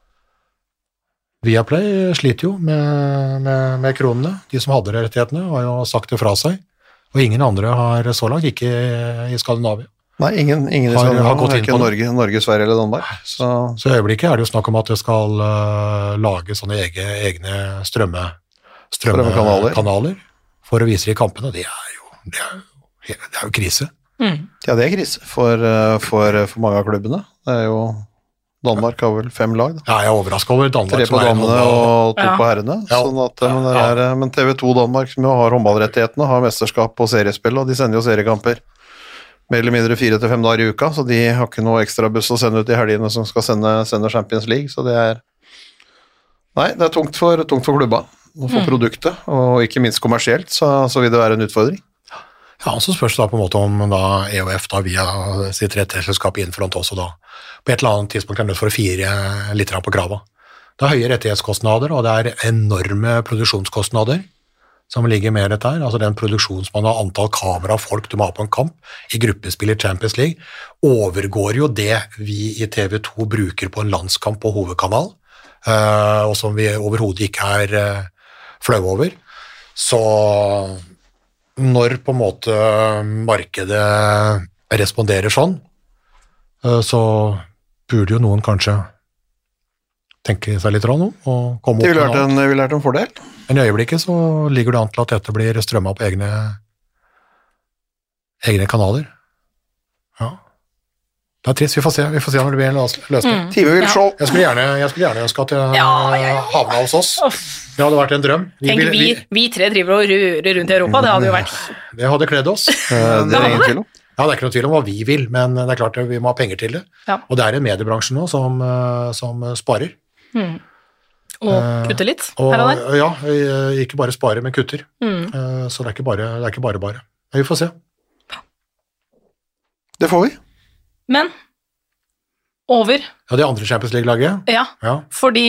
Viaplay sliter jo med kronene. De som hadde rettighetene har jo sagt det fra seg, og ingen andre har så langt, ikke i Skandinavia. Nei, ingen i Skandinavia, har gått inn ikke på Norge, Sverige eller Danmark. Så i øyeblikket er det jo snakk om at det skal lage sånne egne strømmekanaler for å vise i kampene. Det er jo krise. Ja, det er krise for mange av klubbene. Det er jo Danmark har vel 5 lag. Da. Ja, jeg er overrasket over Danmark. 3 på damene og 2 på herrene. Ja. Sånn at, men TV 2 Danmark, som jo har håndballrettighetene, har mesterskap og seriespill, og de sender jo seriekamper mer eller mindre 4 til 5 dager i uka, så de har ikke noe ekstra buss å sende ut i helgene som skal sende Champions League, så det er tungt for klubba og for produktet, og ikke minst kommersielt, så vil det være en utfordring. Ja, så spørs det da på en måte om da EOF da via sitt rettighetsselskap innfront også da på et eller annet tidspunkt er nødt for å fire litt på krava. Det er høye rettighetskostnader, og det er enorme produksjonskostnader som ligger med dette her. Altså den produksjonsmannen av antall kamerafolk du må ha på en kamp i gruppespill i Champions League overgår jo det vi i TV 2 bruker på en landskamp på hovedkanal, og som vi overhodet ikke er flau over. Så når på en måte markedet responderer sånn, så burde jo noen kanskje tenke seg litt om og komme opp med noe. Det ville vært en fordel. Men i øyeblikket så ligger det an til at dette blir strømmet på egne kanaler. Ja. Det er trist, vi får se om det blir en løsning. Time vil show. Jeg skulle gjerne ønske at jeg havna hos oss. Det hadde vært en drøm. Vi 3 driver og rører rundt i Europa, det hadde jo vært. Det hadde kledd oss. Det er ingen tvil om. Ja, det er ikke noe tvil om hva vi vil, men det er klart at vi må ha penger til det. Ja. Og det er en mediebransje nå som sparer. Og kutter litt her og der. Ja, ikke bare sparer, men kutter. Så det er ikke bare. Vi får se. Det får vi. Men over. Ja, det andre Champions League-laget. Ja, fordi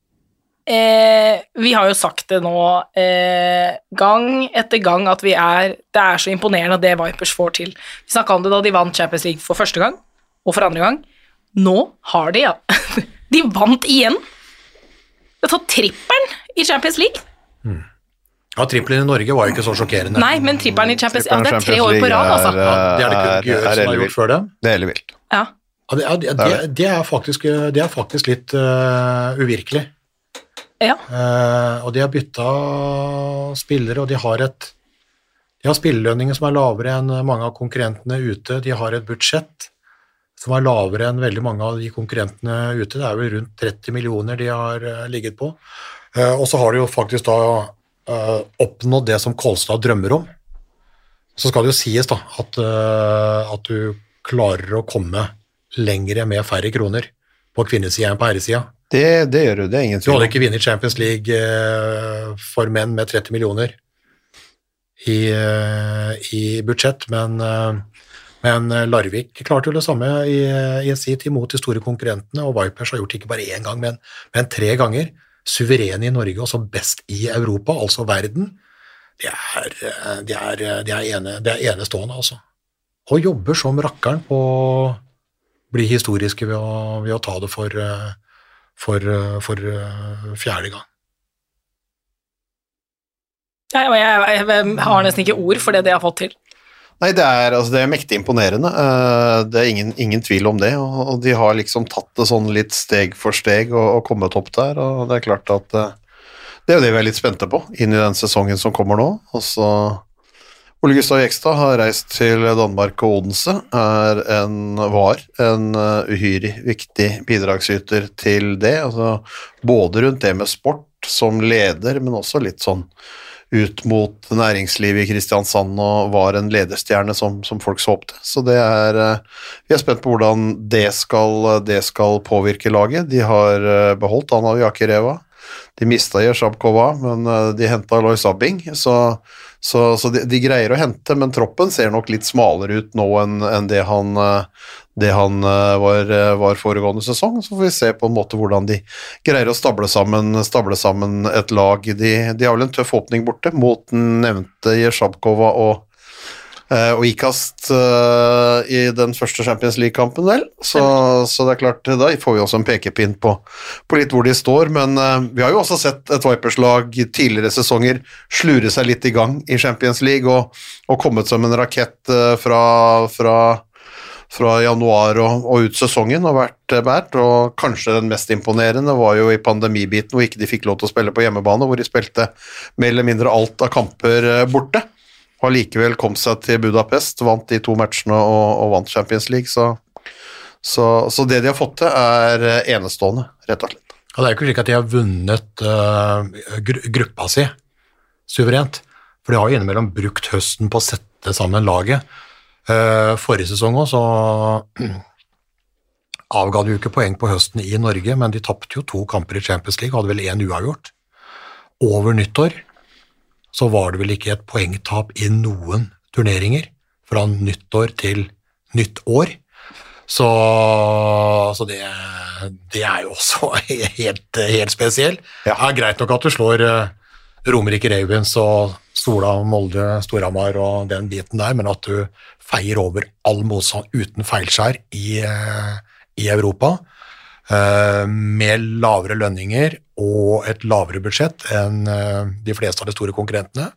vi har jo sagt det nå gang etter gang at det er så imponerende det Vipers får til. Vi snakket om det da de vant Champions League for første gang, og for andre gang. Nå har de, de vant igjen. Det tar tripperen i Champions League. Ja, trippelen i Norge var jo ikke så sjokkerende. Nei, men tripperen i Champions League, det er 3 år på rad, altså. Det er det kun Gjør som har gjort før det. Det er heller vilt. Ja. Det er faktisk litt uvirkelig. Ja. Og de har byttet spillere, og de har spillelønninger som er lavere enn mange av konkurrentene ute. De har et budsjett som er lavere enn veldig mange av de konkurrentene ute. Det er vel rundt 30 millioner de har ligget på. Og så har de jo faktisk da oppnådd det som Kolstad drømmer om. Så skal det jo sies da at du klarer å komme lengre med færre kroner på kvinnesiden enn på herresiden. Det gjør du, det er ingen Du tvil. hadde ikke vunnet Champions League for menn med 30 millioner i budsjett, men Larvik klarte jo det samme i sin tid mot de store konkurrentene, og Vipers har gjort det ikke bare 1 gang, men 3 ganger. Suverene i Norge, og så best i Europa, altså verden. Det er enestående, altså. Og jobber som rakkeren på å bli historiske ved å ta det for 4. gang. Jeg har nesten ikke ord for det de har fått til. Nei, det er mektig imponerende. Det er ingen tvil om det, og de har liksom tatt det sånn litt steg for steg og kommet opp der, og det er klart at det er jo det vi er litt spente på inn i den sesongen som kommer nå. Og så Ole Gustav Jekstad har reist til Danmark og Odense, var en uhyre viktig bidragsyter til det, altså både rundt det med sport som leder, men også litt sånn ut mot næringslivet i Kristiansand og var en lederstjerne som folk så opp til. Så det vi spent på hvordan det skal påvirke laget. De har beholdt Anna Vyakireva. De mistet Jersabkova, men de hentet Lois Abbing, så de greier å hente, men troppen ser nok litt smalere ut nå enn det han var foregående sesong. Så får vi se på en måte hvordan de greier å stable sammen et lag. De har vel en tøff åpning borte mot den nevnte Jersabkova og Ikast i den første Champions League-kampen, vel. Så det klart, da får vi også en pekepinn på litt hvor de står, men vi har jo også sett et Vipers-lag tidligere sesonger slure seg litt i gang i Champions League og kommet som en rakett fra januar og ut sesongen og vært bært, og kanskje den mest imponerende var jo i pandemibiten hvor ikke de fikk lov til å spille på hjemmebane, hvor de spilte mer eller mindre alt av kamper borte. Har likevel kom seg til Budapest, vant de 2 matchene og vant Champions League, så det de har fått til enestående, rett og slett. Og det jo ikke slik at de har vunnet gruppa si suverent, for de har jo innimellom brukt høsten på å sette sammen laget. Forrige sesong også, så avga de jo ikke poeng på høsten i Norge, men de tappte jo 2 kamper i Champions League, hadde vel 1 uavgjort. Over nyttår så var det vel ikke et poengtap i noen turneringer fra nyttår til nytt år. Så det jo også helt spesielt. Ja. Det greit nok at du slår Romerike Ravens og Sola, Molde, Storhamar og den biten der, men at du feier over all motstand uten feilskjær i Europa, med lavere lønninger og et lavere budsjett enn de fleste av de store konkurrentene.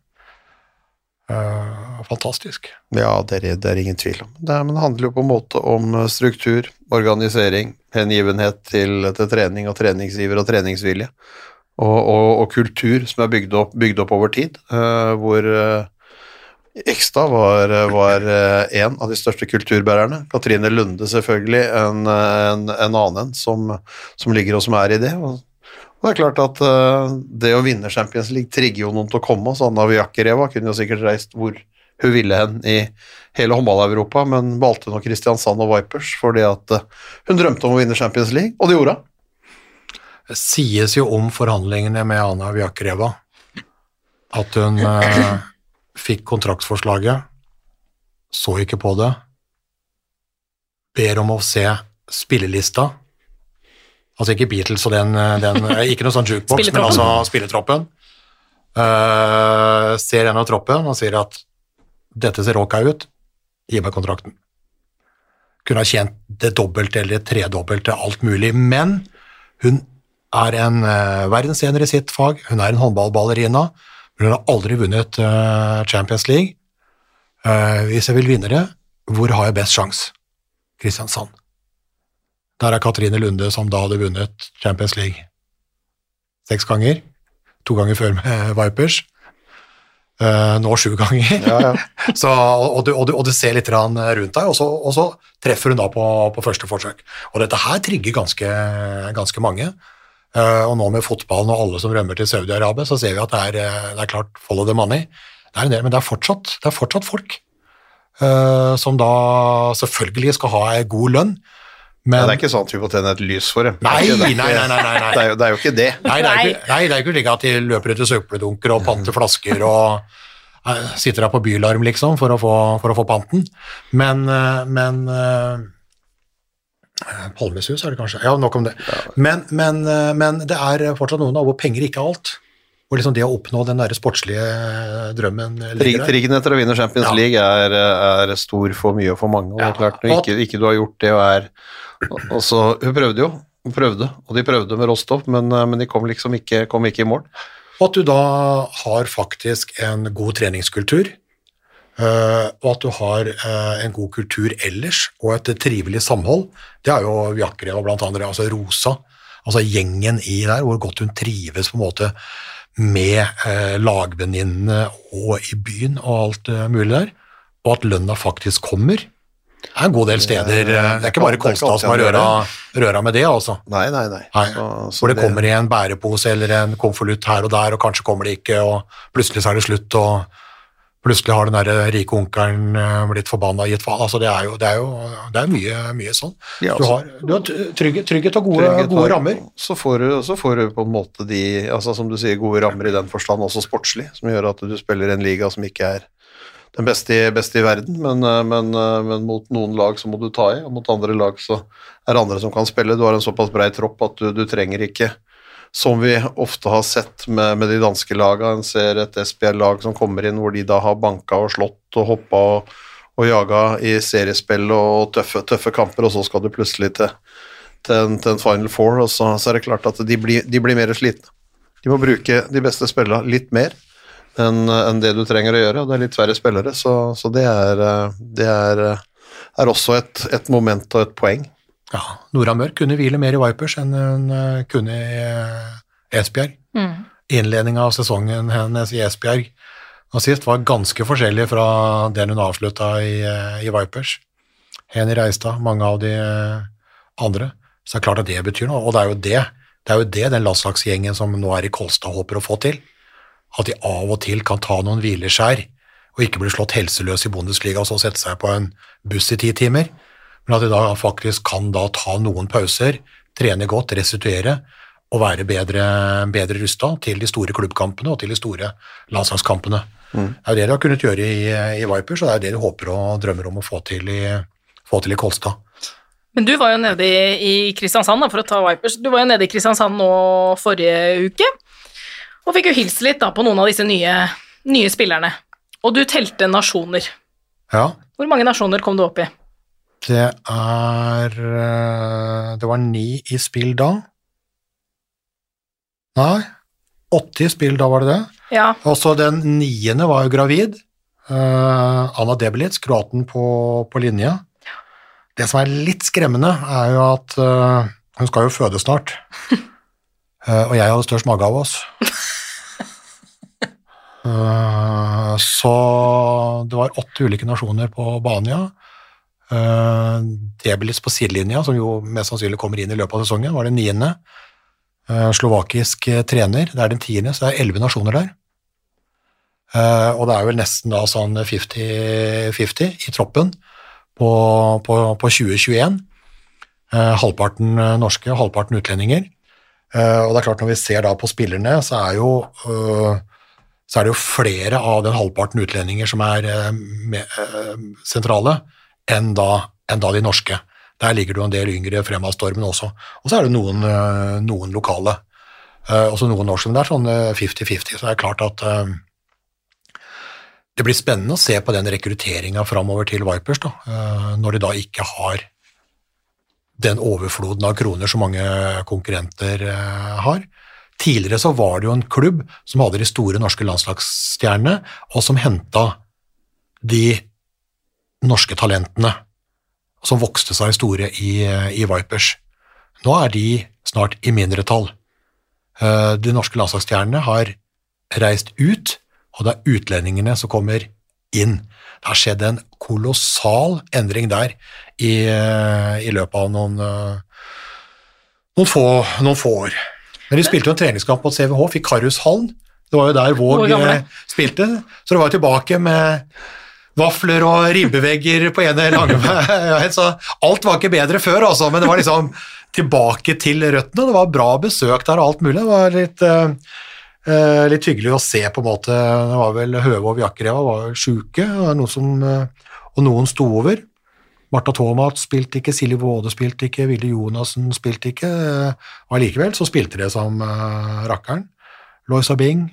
Fantastisk. Ja, det ingen tvil om. Men det handler jo på en måte om struktur, organisering, hengivenhet til trening og treningsgiver og treningsvilje, og kultur som bygd opp over tid, hvor Ekstad var en av de største kulturbærerne. Katrine Lunde selvfølgelig, en annen som ligger og som i det. Og det klart at det å vinne Champions League trigger jo noen til å komme, så Anna Vyakireva kunne jo sikkert reist hvor hun ville hen i hele håndball-Europa, men valgte nok Kristiansand og Vipers, fordi at hun drømte om å vinne Champions League, og det gjorde hun. Det sies jo om forhandlingene med Anna Vyakireva, at hun fikk kontraktsforslaget, så ikke på det, ber om å se spillelista, altså ikke Beatles og den ikke noe sånn jukebox, men altså spilletroppen, ser en av troppen og sier at dette ser ok ut, gi meg kontrakten. Kunne ha tjent det dobbelte eller tredobbelte, alt mulig, men hun en verdensener i sitt fag, hun en håndballballerina, men hun har aldri vunnet Champions League. Hvis jeg vil vinne det, hvor har jeg best sjans? Kristiansand. Der Katrine Lunde som da hadde vunnet Champions League 6 ganger, 2 ganger før med Vipers, nå 7 ganger. Ja. Så, og du ser litt rundt deg, og så treffer hun da på første forsøk. Og dette her trigger ganske mange. Og nå med fotballen og alle som rømmer til Saudi-Arabia, så ser vi at det er klart follow the money. Det en del, men det er fortsatt folk som da selvfølgelig skal ha en god lønn. Men, det ikke sånn at vi må tjene et lys for det. Nei. Det jo ikke det. Nei, det ikke slik at de løper ut til søppeldunker og panter flasker og sitter der på bylarm liksom for å få panten. Men Palmesus det kanskje. Ja, nok om det. Men det fortsatt noen av hvor penger ikke alt. Og liksom det å oppnå den der sportslige drømmen Triggen etter å vinne Champions League er stor for mye og for mange, og det klart, når ikke du har gjort det og så, hun prøvde, og de prøvde med Rostov, men de kom ikke i mål. Og at du da har faktisk en god treningskultur, og at du har en god kultur ellers, og et trivelig samhold, det jo Vyakireva blant andre, altså Rosa, altså gjengen i der, hvor godt hun trives på en måte med lagvenninnene og i byen og alt mulig der, og at lønna faktisk kommer. Det er en god del steder. Det er ikke bare Kolstad som har røra med det, altså. Nei. Hvor det kommer i en bærepose eller en konvolutt her og der, og kanskje kommer det ikke, og plutselig så er det slutt, og plutselig har den der rike onkelen blitt forbannet i et fall. Altså, det er mye sånn. Ja, du har trygghet og gode rammer. Så får du på en måte de, altså som du sier, gode rammer i den forstand, også sportslig, som gjør at du spiller en liga som ikke er den beste i verden, men mot noen lag så må du ta i, og mot andre lag så er det andre som kan spille. Du har en såpass brei tropp at du trenger ikke, som vi ofte har sett med de danske lagene. En ser et SPL-lag som kommer inn, hvor de da har banka og slått og hoppa og jaga i seriespill og tøffe kamper, og så skal du plutselig til en Final Four, og så er det klart at de blir mer slitne. De må bruke de beste spillene litt mer enn det du trenger å gjøre, og det er litt færre spillere, så det er også et moment og et poeng. Ja, Nora Mørk kunne hvile mer i Vipers enn hun kunne i Esbjerg. Innledningen av sesongen hennes i Esbjerg og sist var ganske forskjellig fra den hun avsluttet i Vipers. Henny Reistad, mange av de andre. Så det er klart at det betyr noe, og det er jo det den landslagsgjengen som nå er i Kolstad håper å få til. At de av og til kan ta noen hvileskjær, og ikke bli slått helseløs i Bundesliga og så sette seg på en buss i 10 timer, men at de da faktisk kan da ta noen pauser, trene godt, restituere, og være bedre rustet til de store klubbkampene og til de store landslagskampene. Det er jo det de har kunnet gjøre i Vipers, og det er det de håper og drømmer om å få til i Kolstad. Men du var jo nede i Kristiansand, da, for å ta Vipers. Du var jo nede i Kristiansand nå forrige uke, og fikk jo hilse litt da på noen av disse nye spillerne. Og du telte nasjoner. Ja. Hvor mange nasjoner kom du opp i? Det var 9 i spill da. Nei, 80 i spill da var det. Ja. Og så den 9. var jo gravid. Anna Debelitz, kroaten på linje. Det som er litt skremmende er jo at hun skal jo føde snart. Og jeg hadde størst mage av oss. Så det var 8 ulike nasjoner på Bania. Debelitz på sidelinja, som jo mest sannsynlig kommer inn i løpet av sesongen, var den 9. Slovakisk trener, det er den 10., så det er 11 nasjoner der. Og det er vel nesten da sånn 50-50 i troppen på 2021. Halvparten norske, halvparten utlendinger. Og det er klart, når vi ser da på spillerne, så er det jo flere av den halvparten utlendinger som er sentrale enn da de norske. Der ligger det jo en del yngre frem av stormen også. Og så er det noen lokale, også noen norske, men det er sånn 50-50, så det er klart at det blir spennende å se på den rekrutteringen fremover til Vipers, da, når de da ikke har den overfloden av kroner som mange konkurrenter har. Tidligere så var det jo en klubb som hadde de store norske landslagsstjernene, og som hentet de norske talentene, som vokste seg store i Vipers. Nå er de snart i mindretall. De norske landslagsstjernene har reist ut, og det er utlendingene som kommer inn. Det har skjedd en kolossal endring der i løpet av noen få år. Men de spilte jo en treningskamp på CVH, fikk Karushallen. Det var jo der Våg spilte, så det var tilbake med vafler og ribbevegger på ene lange vei, så alt var ikke bedre før, altså, men det var liksom tilbake til røttene, det var bra besøk der og alt mulig, det var litt hyggelig å se på en måte, det var vel Høve og Vjakreva var vel syke, og noen sto over. Martha Thomas spilte ikke, Silje Våde spilte ikke, Vilde Jonassen spilte ikke, og allikevel så spilte det som rakkeren. Loisa Bing,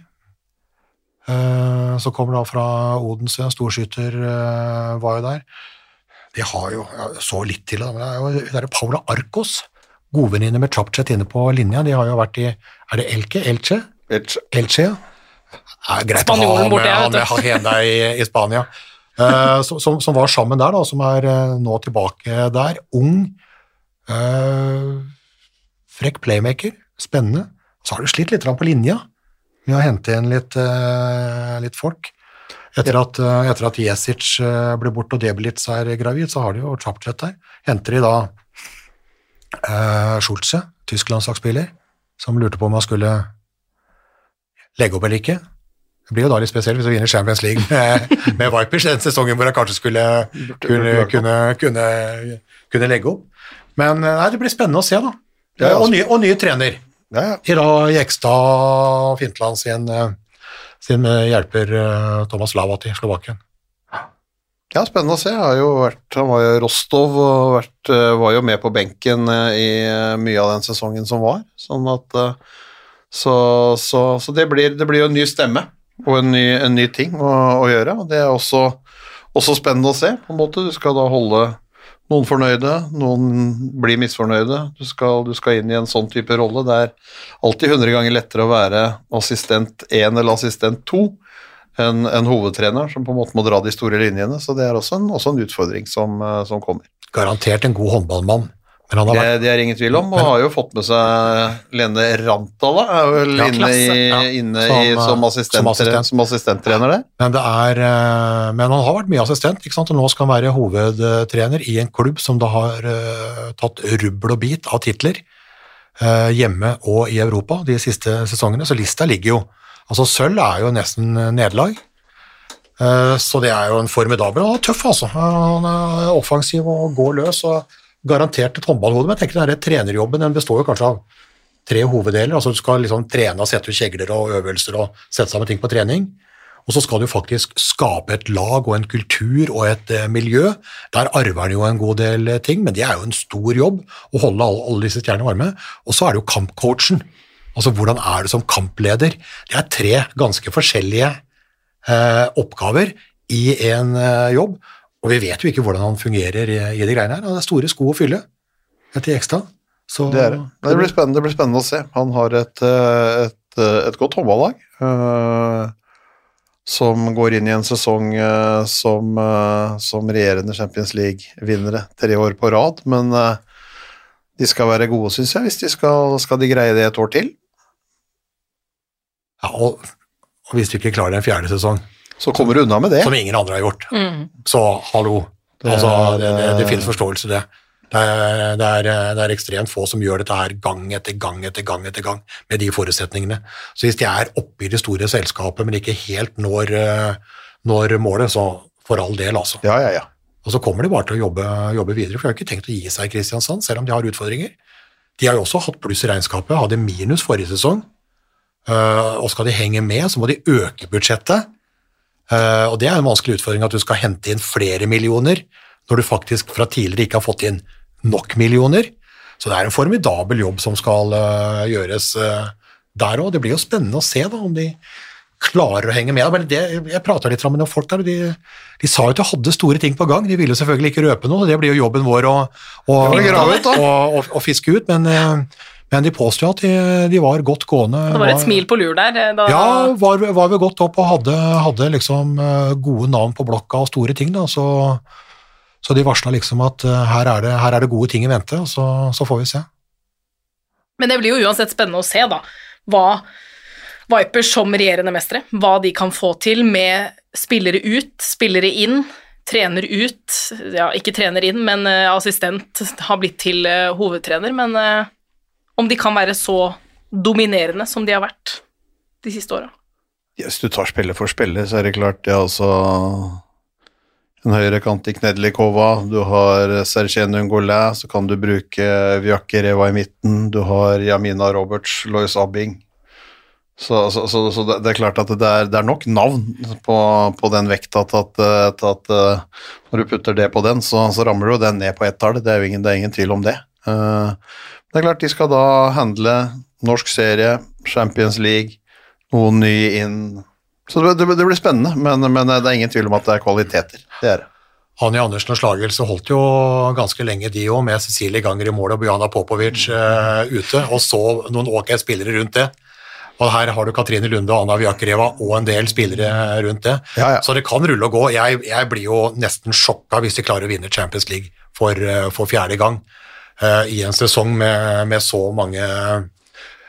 så kommer da fra Odense, storskytter var jo der. De har jo, jeg så litt til det, men det er jo Paula Arcos, godvenninne med Chapchet inne på linja, de har jo vært i, er det Elche, ja. Greit Spanjolen borte, å ha henne i Spania. Som var sammen der da, som er nå tilbake der, ung, frekk playmaker, spennende, så har du slitt litt på linja med å hente inn litt folk. Etter at Jesic ble bort og Debelitz gravid, så har de jo Chapchet der. Henter de da Schulze, Tysklandslagsspiller, som lurte på om han skulle legge opp eller ikke. Det blir jo da litt spesielt hvis vi vinner Champions League med Vipers den sesongen hvor han kanskje skulle kunne legge opp. Men nei, det blir spennende å se da. Ja, og nye trener. Ja. I da Jekstad Fintland sin hjelper Thomas Lavat i Slovakien. Ja, spennende å se. Han var jo Rostov og var jo med på benken i mye av den sesongen som var. Sånn at så det blir jo en ny stemme og en ny ting å gjøre. Og det er også spennende å se, på en måte. Du skal da holde noen fornøyde, noen blir misfornøyde. Du skal inn i en sånn type rolle. Det er alltid 100 ganger lettere å være assistent 1 eller assistent 2 enn hovedtrener, som på en måte må dra de store linjene. Så det er også en utfordring som kommer. Garantert en god håndballmann. Men det er ingen tvil om, og har jo fått med seg Lene Rantala, er vel inne som assistenttrener der. Men han har vært mye assistent, ikke sant? Og nå skal han være hovedtrener i en klubb som da har tatt rubbel og bit av titler hjemme og i Europa de siste sesongene, så lista ligger jo, altså sølv er jo nesten nederlag, så det er jo en formidabel, og tøff altså, han er offensiv og går løs og garantert et håndballhode, men jeg tenker denne trenerjobben, den består jo kanskje av 3 hoveddeler, altså du skal liksom trene og sette ut kjegler og øvelser og sette sammen ting på trening, og så skal du faktisk skape et lag og en kultur og et miljø. Der arver han jo en god del ting, men det er jo en stor jobb å holde alle disse stjernene varme, og så er det jo kampcoachen, altså hvordan er du som kampleder? Det er 3 ganske forskjellige oppgaver i en jobb, og vi vet jo ikke hvordan han fungerer i de greiene her, og det er store sko å fylle etter Jekstad. Det blir spennende å se. Han har et godt håndballag som går inn i en sesong som regjerende Champions League-vinnere 3 år på rad, men de skal være gode, synes jeg, hvis de skal de greie det et år til. Ja, og hvis du ikke klarer en 4. sesong, så kommer du unna med det. Som ingen andre har gjort. Så hallo, det finnes forståelse det. Det er ekstremt få som gjør dette her gang etter gang med de forutsetningene. Så hvis de er oppe i det store selskapet, men ikke helt når målet, så for all del altså. Ja. Og så kommer de bare til å jobbe videre, for de har ikke tenkt å gi seg i Kristiansand, selv om de har utfordringer. De har jo også hatt pluss i regnskapet, hadde minus forrige sesong, og skal de henge med, så må de øke budsjettet. Og det er en vanskelig utfordring at du skal hente inn flere millioner når du faktisk fra tidligere ikke har fått inn nok millioner. Så det er en formidabel jobb som skal gjøres der også. Det blir jo spennende å se da, om de klarer å henge med. Men jeg pratet litt med noen folk der, og de sa jo at de hadde store ting på gang. De ville selvfølgelig ikke røpe noe, og det blir jo jobben vår å fiske ut, men de påstod at de var godt gående. Det var et smil på lur der. Ja, var vi godt opp og hadde liksom gode navn på blokka og store ting da, så de varslet liksom at her er det gode ting i vente, og så får vi se. Men det blir jo uansett spennende å se da, hva Vipers som regjerende mestere, hva de kan få til med spillere ut, spillere inn, trener ut, ja, ikke trener inn, men assistent har blitt til hovedtrener, men om de kan være så dominerende som de har vært de siste årene. Hvis du tar spiller for spiller, så er det klart det er altså en høyre kant i Knedlikova, du har Sergej Nungolin, så kan du bruke Vjakereva i midten, du har Jamina Roberts, Lois Abbing. Så det er klart at det er nok navn på den vekta at når du putter det på den, så ramler jo den ned på ett tall, det er ingen tvil om det. Det er klart de skal da handle norsk serie, Champions League, noen nye inn. Så det blir spennende, men det er ingen tvil om at det er kvaliteter. Det er det. Hanni Andersen og Slagelse holdt jo ganske lenge de også, med Cecilie Ganger i mål og Bojana Popovic ute, og så noen ok spillere rundt det. Og her har du Katrine Lunde og Anna Vjakereva og en del spillere rundt det. Ja. Så det kan rulle og gå. Jeg blir jo nesten sjokka hvis de klarer å vinne Champions League for 4. gang. I en sesong med så mange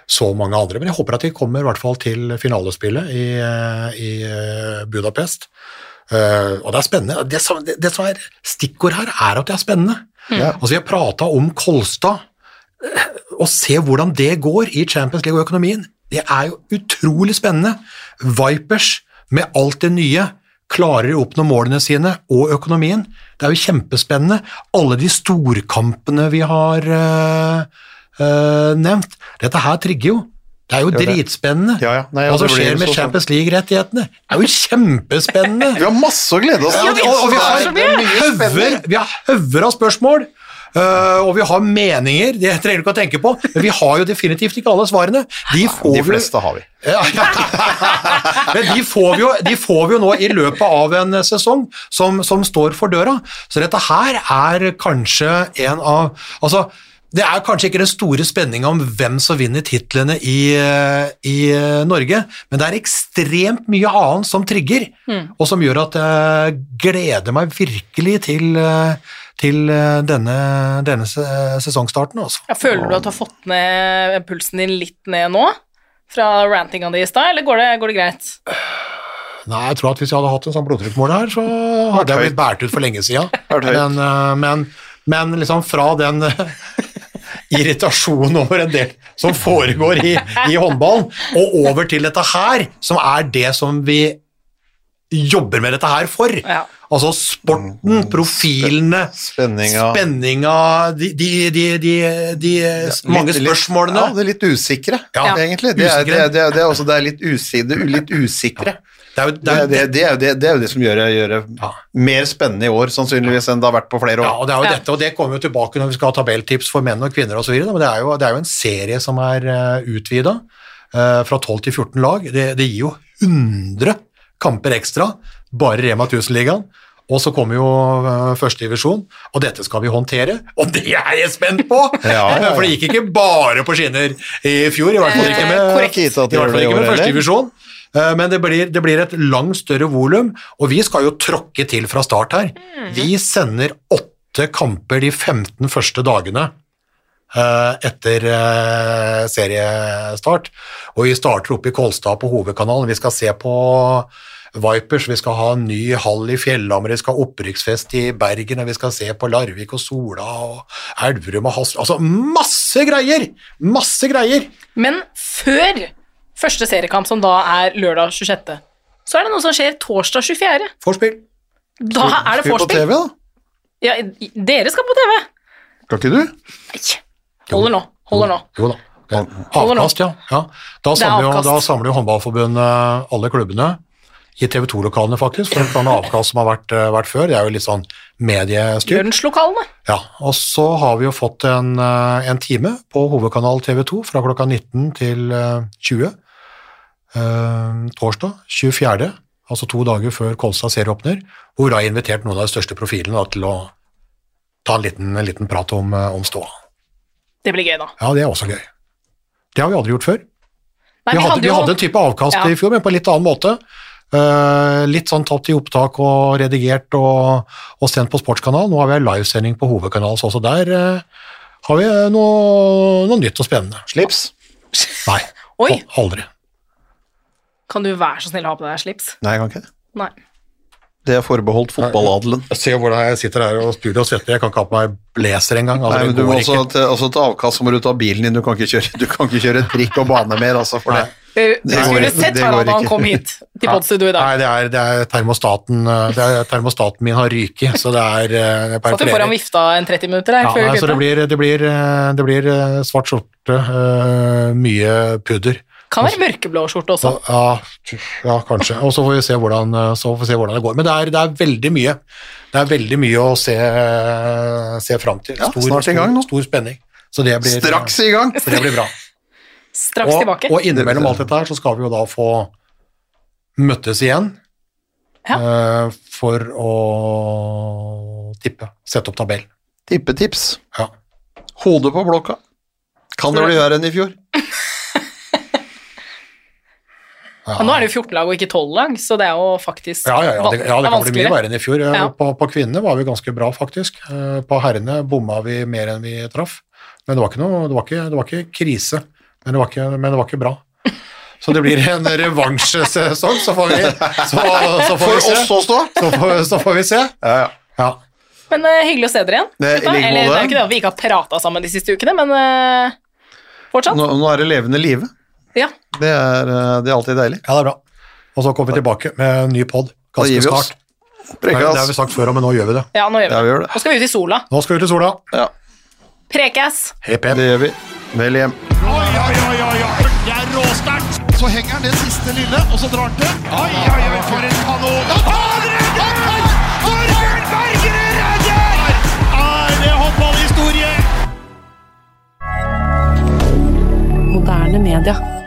så mange andre, men jeg håper at de kommer i hvert fall til finalespillet i Budapest. Og det er spennende. Det som er stikkord her, er at det er spennende. Altså, vi har pratet om Kolstad, og se hvordan det går i Champions League og økonomien. Det er jo utrolig spennende. Vipers, med alt det nye, klarer å oppnå målene sine og økonomien. Det er jo kjempespennende. Alle de storkampene vi har nevnt. Dette her trigger jo. Det er jo dritspennende. Nei, hva som skjer med Champions League-rettighetene. Det er jo kjempespennende. Vi har masse å glede oss til. Vi har høver av spørsmål, og vi har meninger, det trenger du ikke å tenke på, men vi har jo definitivt ikke alle svarene. De fleste har vi. Men de får vi jo nå i løpet av en sesong som står for døra. Så dette her er kanskje en av... Altså, det er kanskje ikke den store spenningen om hvem som vinner titlene i Norge, men det er ekstremt mye annet som trigger, og som gjør at jeg gleder meg virkelig til denne sesongstarten. Også. Ja, føler du at du har fått ned pulsen din litt ned nå, fra rantinga di i stad, eller går det greit? Nei, jeg tror at hvis jeg hadde hatt en sånn blodtrykksmål her, så hadde jeg blitt bært ut for lenge siden. Men liksom fra den irritasjon over en del som foregår i håndball, og over til dette her, som er det som vi jobber med dette her for. Ja. Altså sporten, profilene, spenninga, de mange spørsmålene. Ja, det er litt usikre, egentlig. Det er litt usikre. Det er jo det som gjør det mer spennende i år, sannsynligvis, enn det har vært på flere år. Ja, og det er jo dette, og det kommer jo tilbake når vi skal ha tabelltips for menn og kvinner og så videre, men det er jo en serie som er utvidet fra 12 til 14 lag. Det gir jo 100 kamper ekstra, bare Rema 1000-ligaen, og så kommer jo første divisjon, og dette skal vi håndtere, og det er jeg spent på! For det gikk ikke bare på skinner i fjor, i hvert fall ikke med første divisjon. Men det blir et langt større volum, og vi skal jo tråkke til fra start her. Vi sender 8 kamper de 15 første dagene etter seriestart, og vi starter oppe i Kolstad på hovedkanalen. Vi skal se på Vipers, vi skal ha en ny hall i Fjellhammer, vi skal ha opprykksfest i Bergen, og vi skal se på Larvik og Sola og Elverum og Hasle. Altså masse greier! Men før første seriekamp, som da er lørdag 26. Så er det noe som skjer torsdag 24. Forspill. Da er det forspill. Skal vi på TV, da? Ja, dere skal på TV. Skal ikke du? Nei. Holder nå. Jo da. Avkast, ja. Da samler jo håndballforbundet alle klubbene i TV2-lokalene, faktisk, for det er noe avkast som har vært før. Det er jo litt sånn mediestyrt. Lunsjlokalene. Ja, og så har vi jo fått en time på hovedkanal TV2 fra klokka 19 til 20. Torsdag 24., altså 2 dager før Kolstad serieåpner, hvor vi da har invitert noen av de største profilene da, til å ta en liten prat om ståa. Det blir gøy da. Ja, det er også gøy. Det har vi aldri gjort før. Nei, vi hadde en type avkast i fjor, men på en litt annen måte. Litt sånn tatt i opptak og redigert og sendt på sportskanal. Nå har vi en livesending på hovedkanal, så også der har vi noe nytt og spennende. Slips? Nei, aldri. Kan du være så snill å ha på deg slips? Nei, jeg kan ikke det. Nei. Det er forbeholdt fotballadelen. Jeg ser hvordan jeg sitter her og spyler og svetter. Jeg kan ikke ha på meg blazer engang. Altså, nei, men du må også til avkast, så må du ta bilen din. Du kan ikke kjøre trikk og bane mer, altså, for det. Du skulle sett Harald da han kom hit til podstudio i dag. Nei, det er termostaten min har ryket, så det er så du får han vifta en 30 minutter her før så det blir svart skjorte, mye pudder. Kan være mørkeblå skjorte også. Ja, kanskje. Og så får vi se hvordan det går. Men det er veldig mye. Det er veldig mye å se frem til. Snart i gang nå. Stor spenning. Så det blir, straks i gang! Så det blir bra. Straks tilbake. Og innimellom alt dette her, så skal vi jo da få møttes igjen for å tippe. Sette opp tabell. Tippetips. Ja. Hodet på blokka. Kan det bli verre enn i fjor? Ja, nå er det jo 14 lag og ikke 12 lag, så det er jo faktisk det kan bli mye verre enn i fjor. På kvinnene var vi ganske bra, faktisk. På herrene bomma vi mer enn vi traff. Men det var ikke krise. men det var ikke bra. Så det blir en revansjesesong, så får vi se. Ja. Men hyggelig å se dere igjen. Det er jo ikke det at vi ikke har pratet sammen de siste ukene, men fortsatt. Nå er det levende livet. Ja. Det er alltid deilig. Ja, det er bra. Og så kommer vi tilbake med en ny podd ganske snart. Det har vi sagt før, men nå gjør vi det. Ja, nå gjør vi det. Ja, vi gjør det. Nå skal vi ut i sola. Ja. Prekes. Hep. Det gjør vi. Vel hjem. Oi, det er råsterkt. Så henger han det siste lille, og så drar han til. Oi, for en kanon. Han redder! Torbjørn Bergerud redder! Er det håndballhistorie? Moderne media.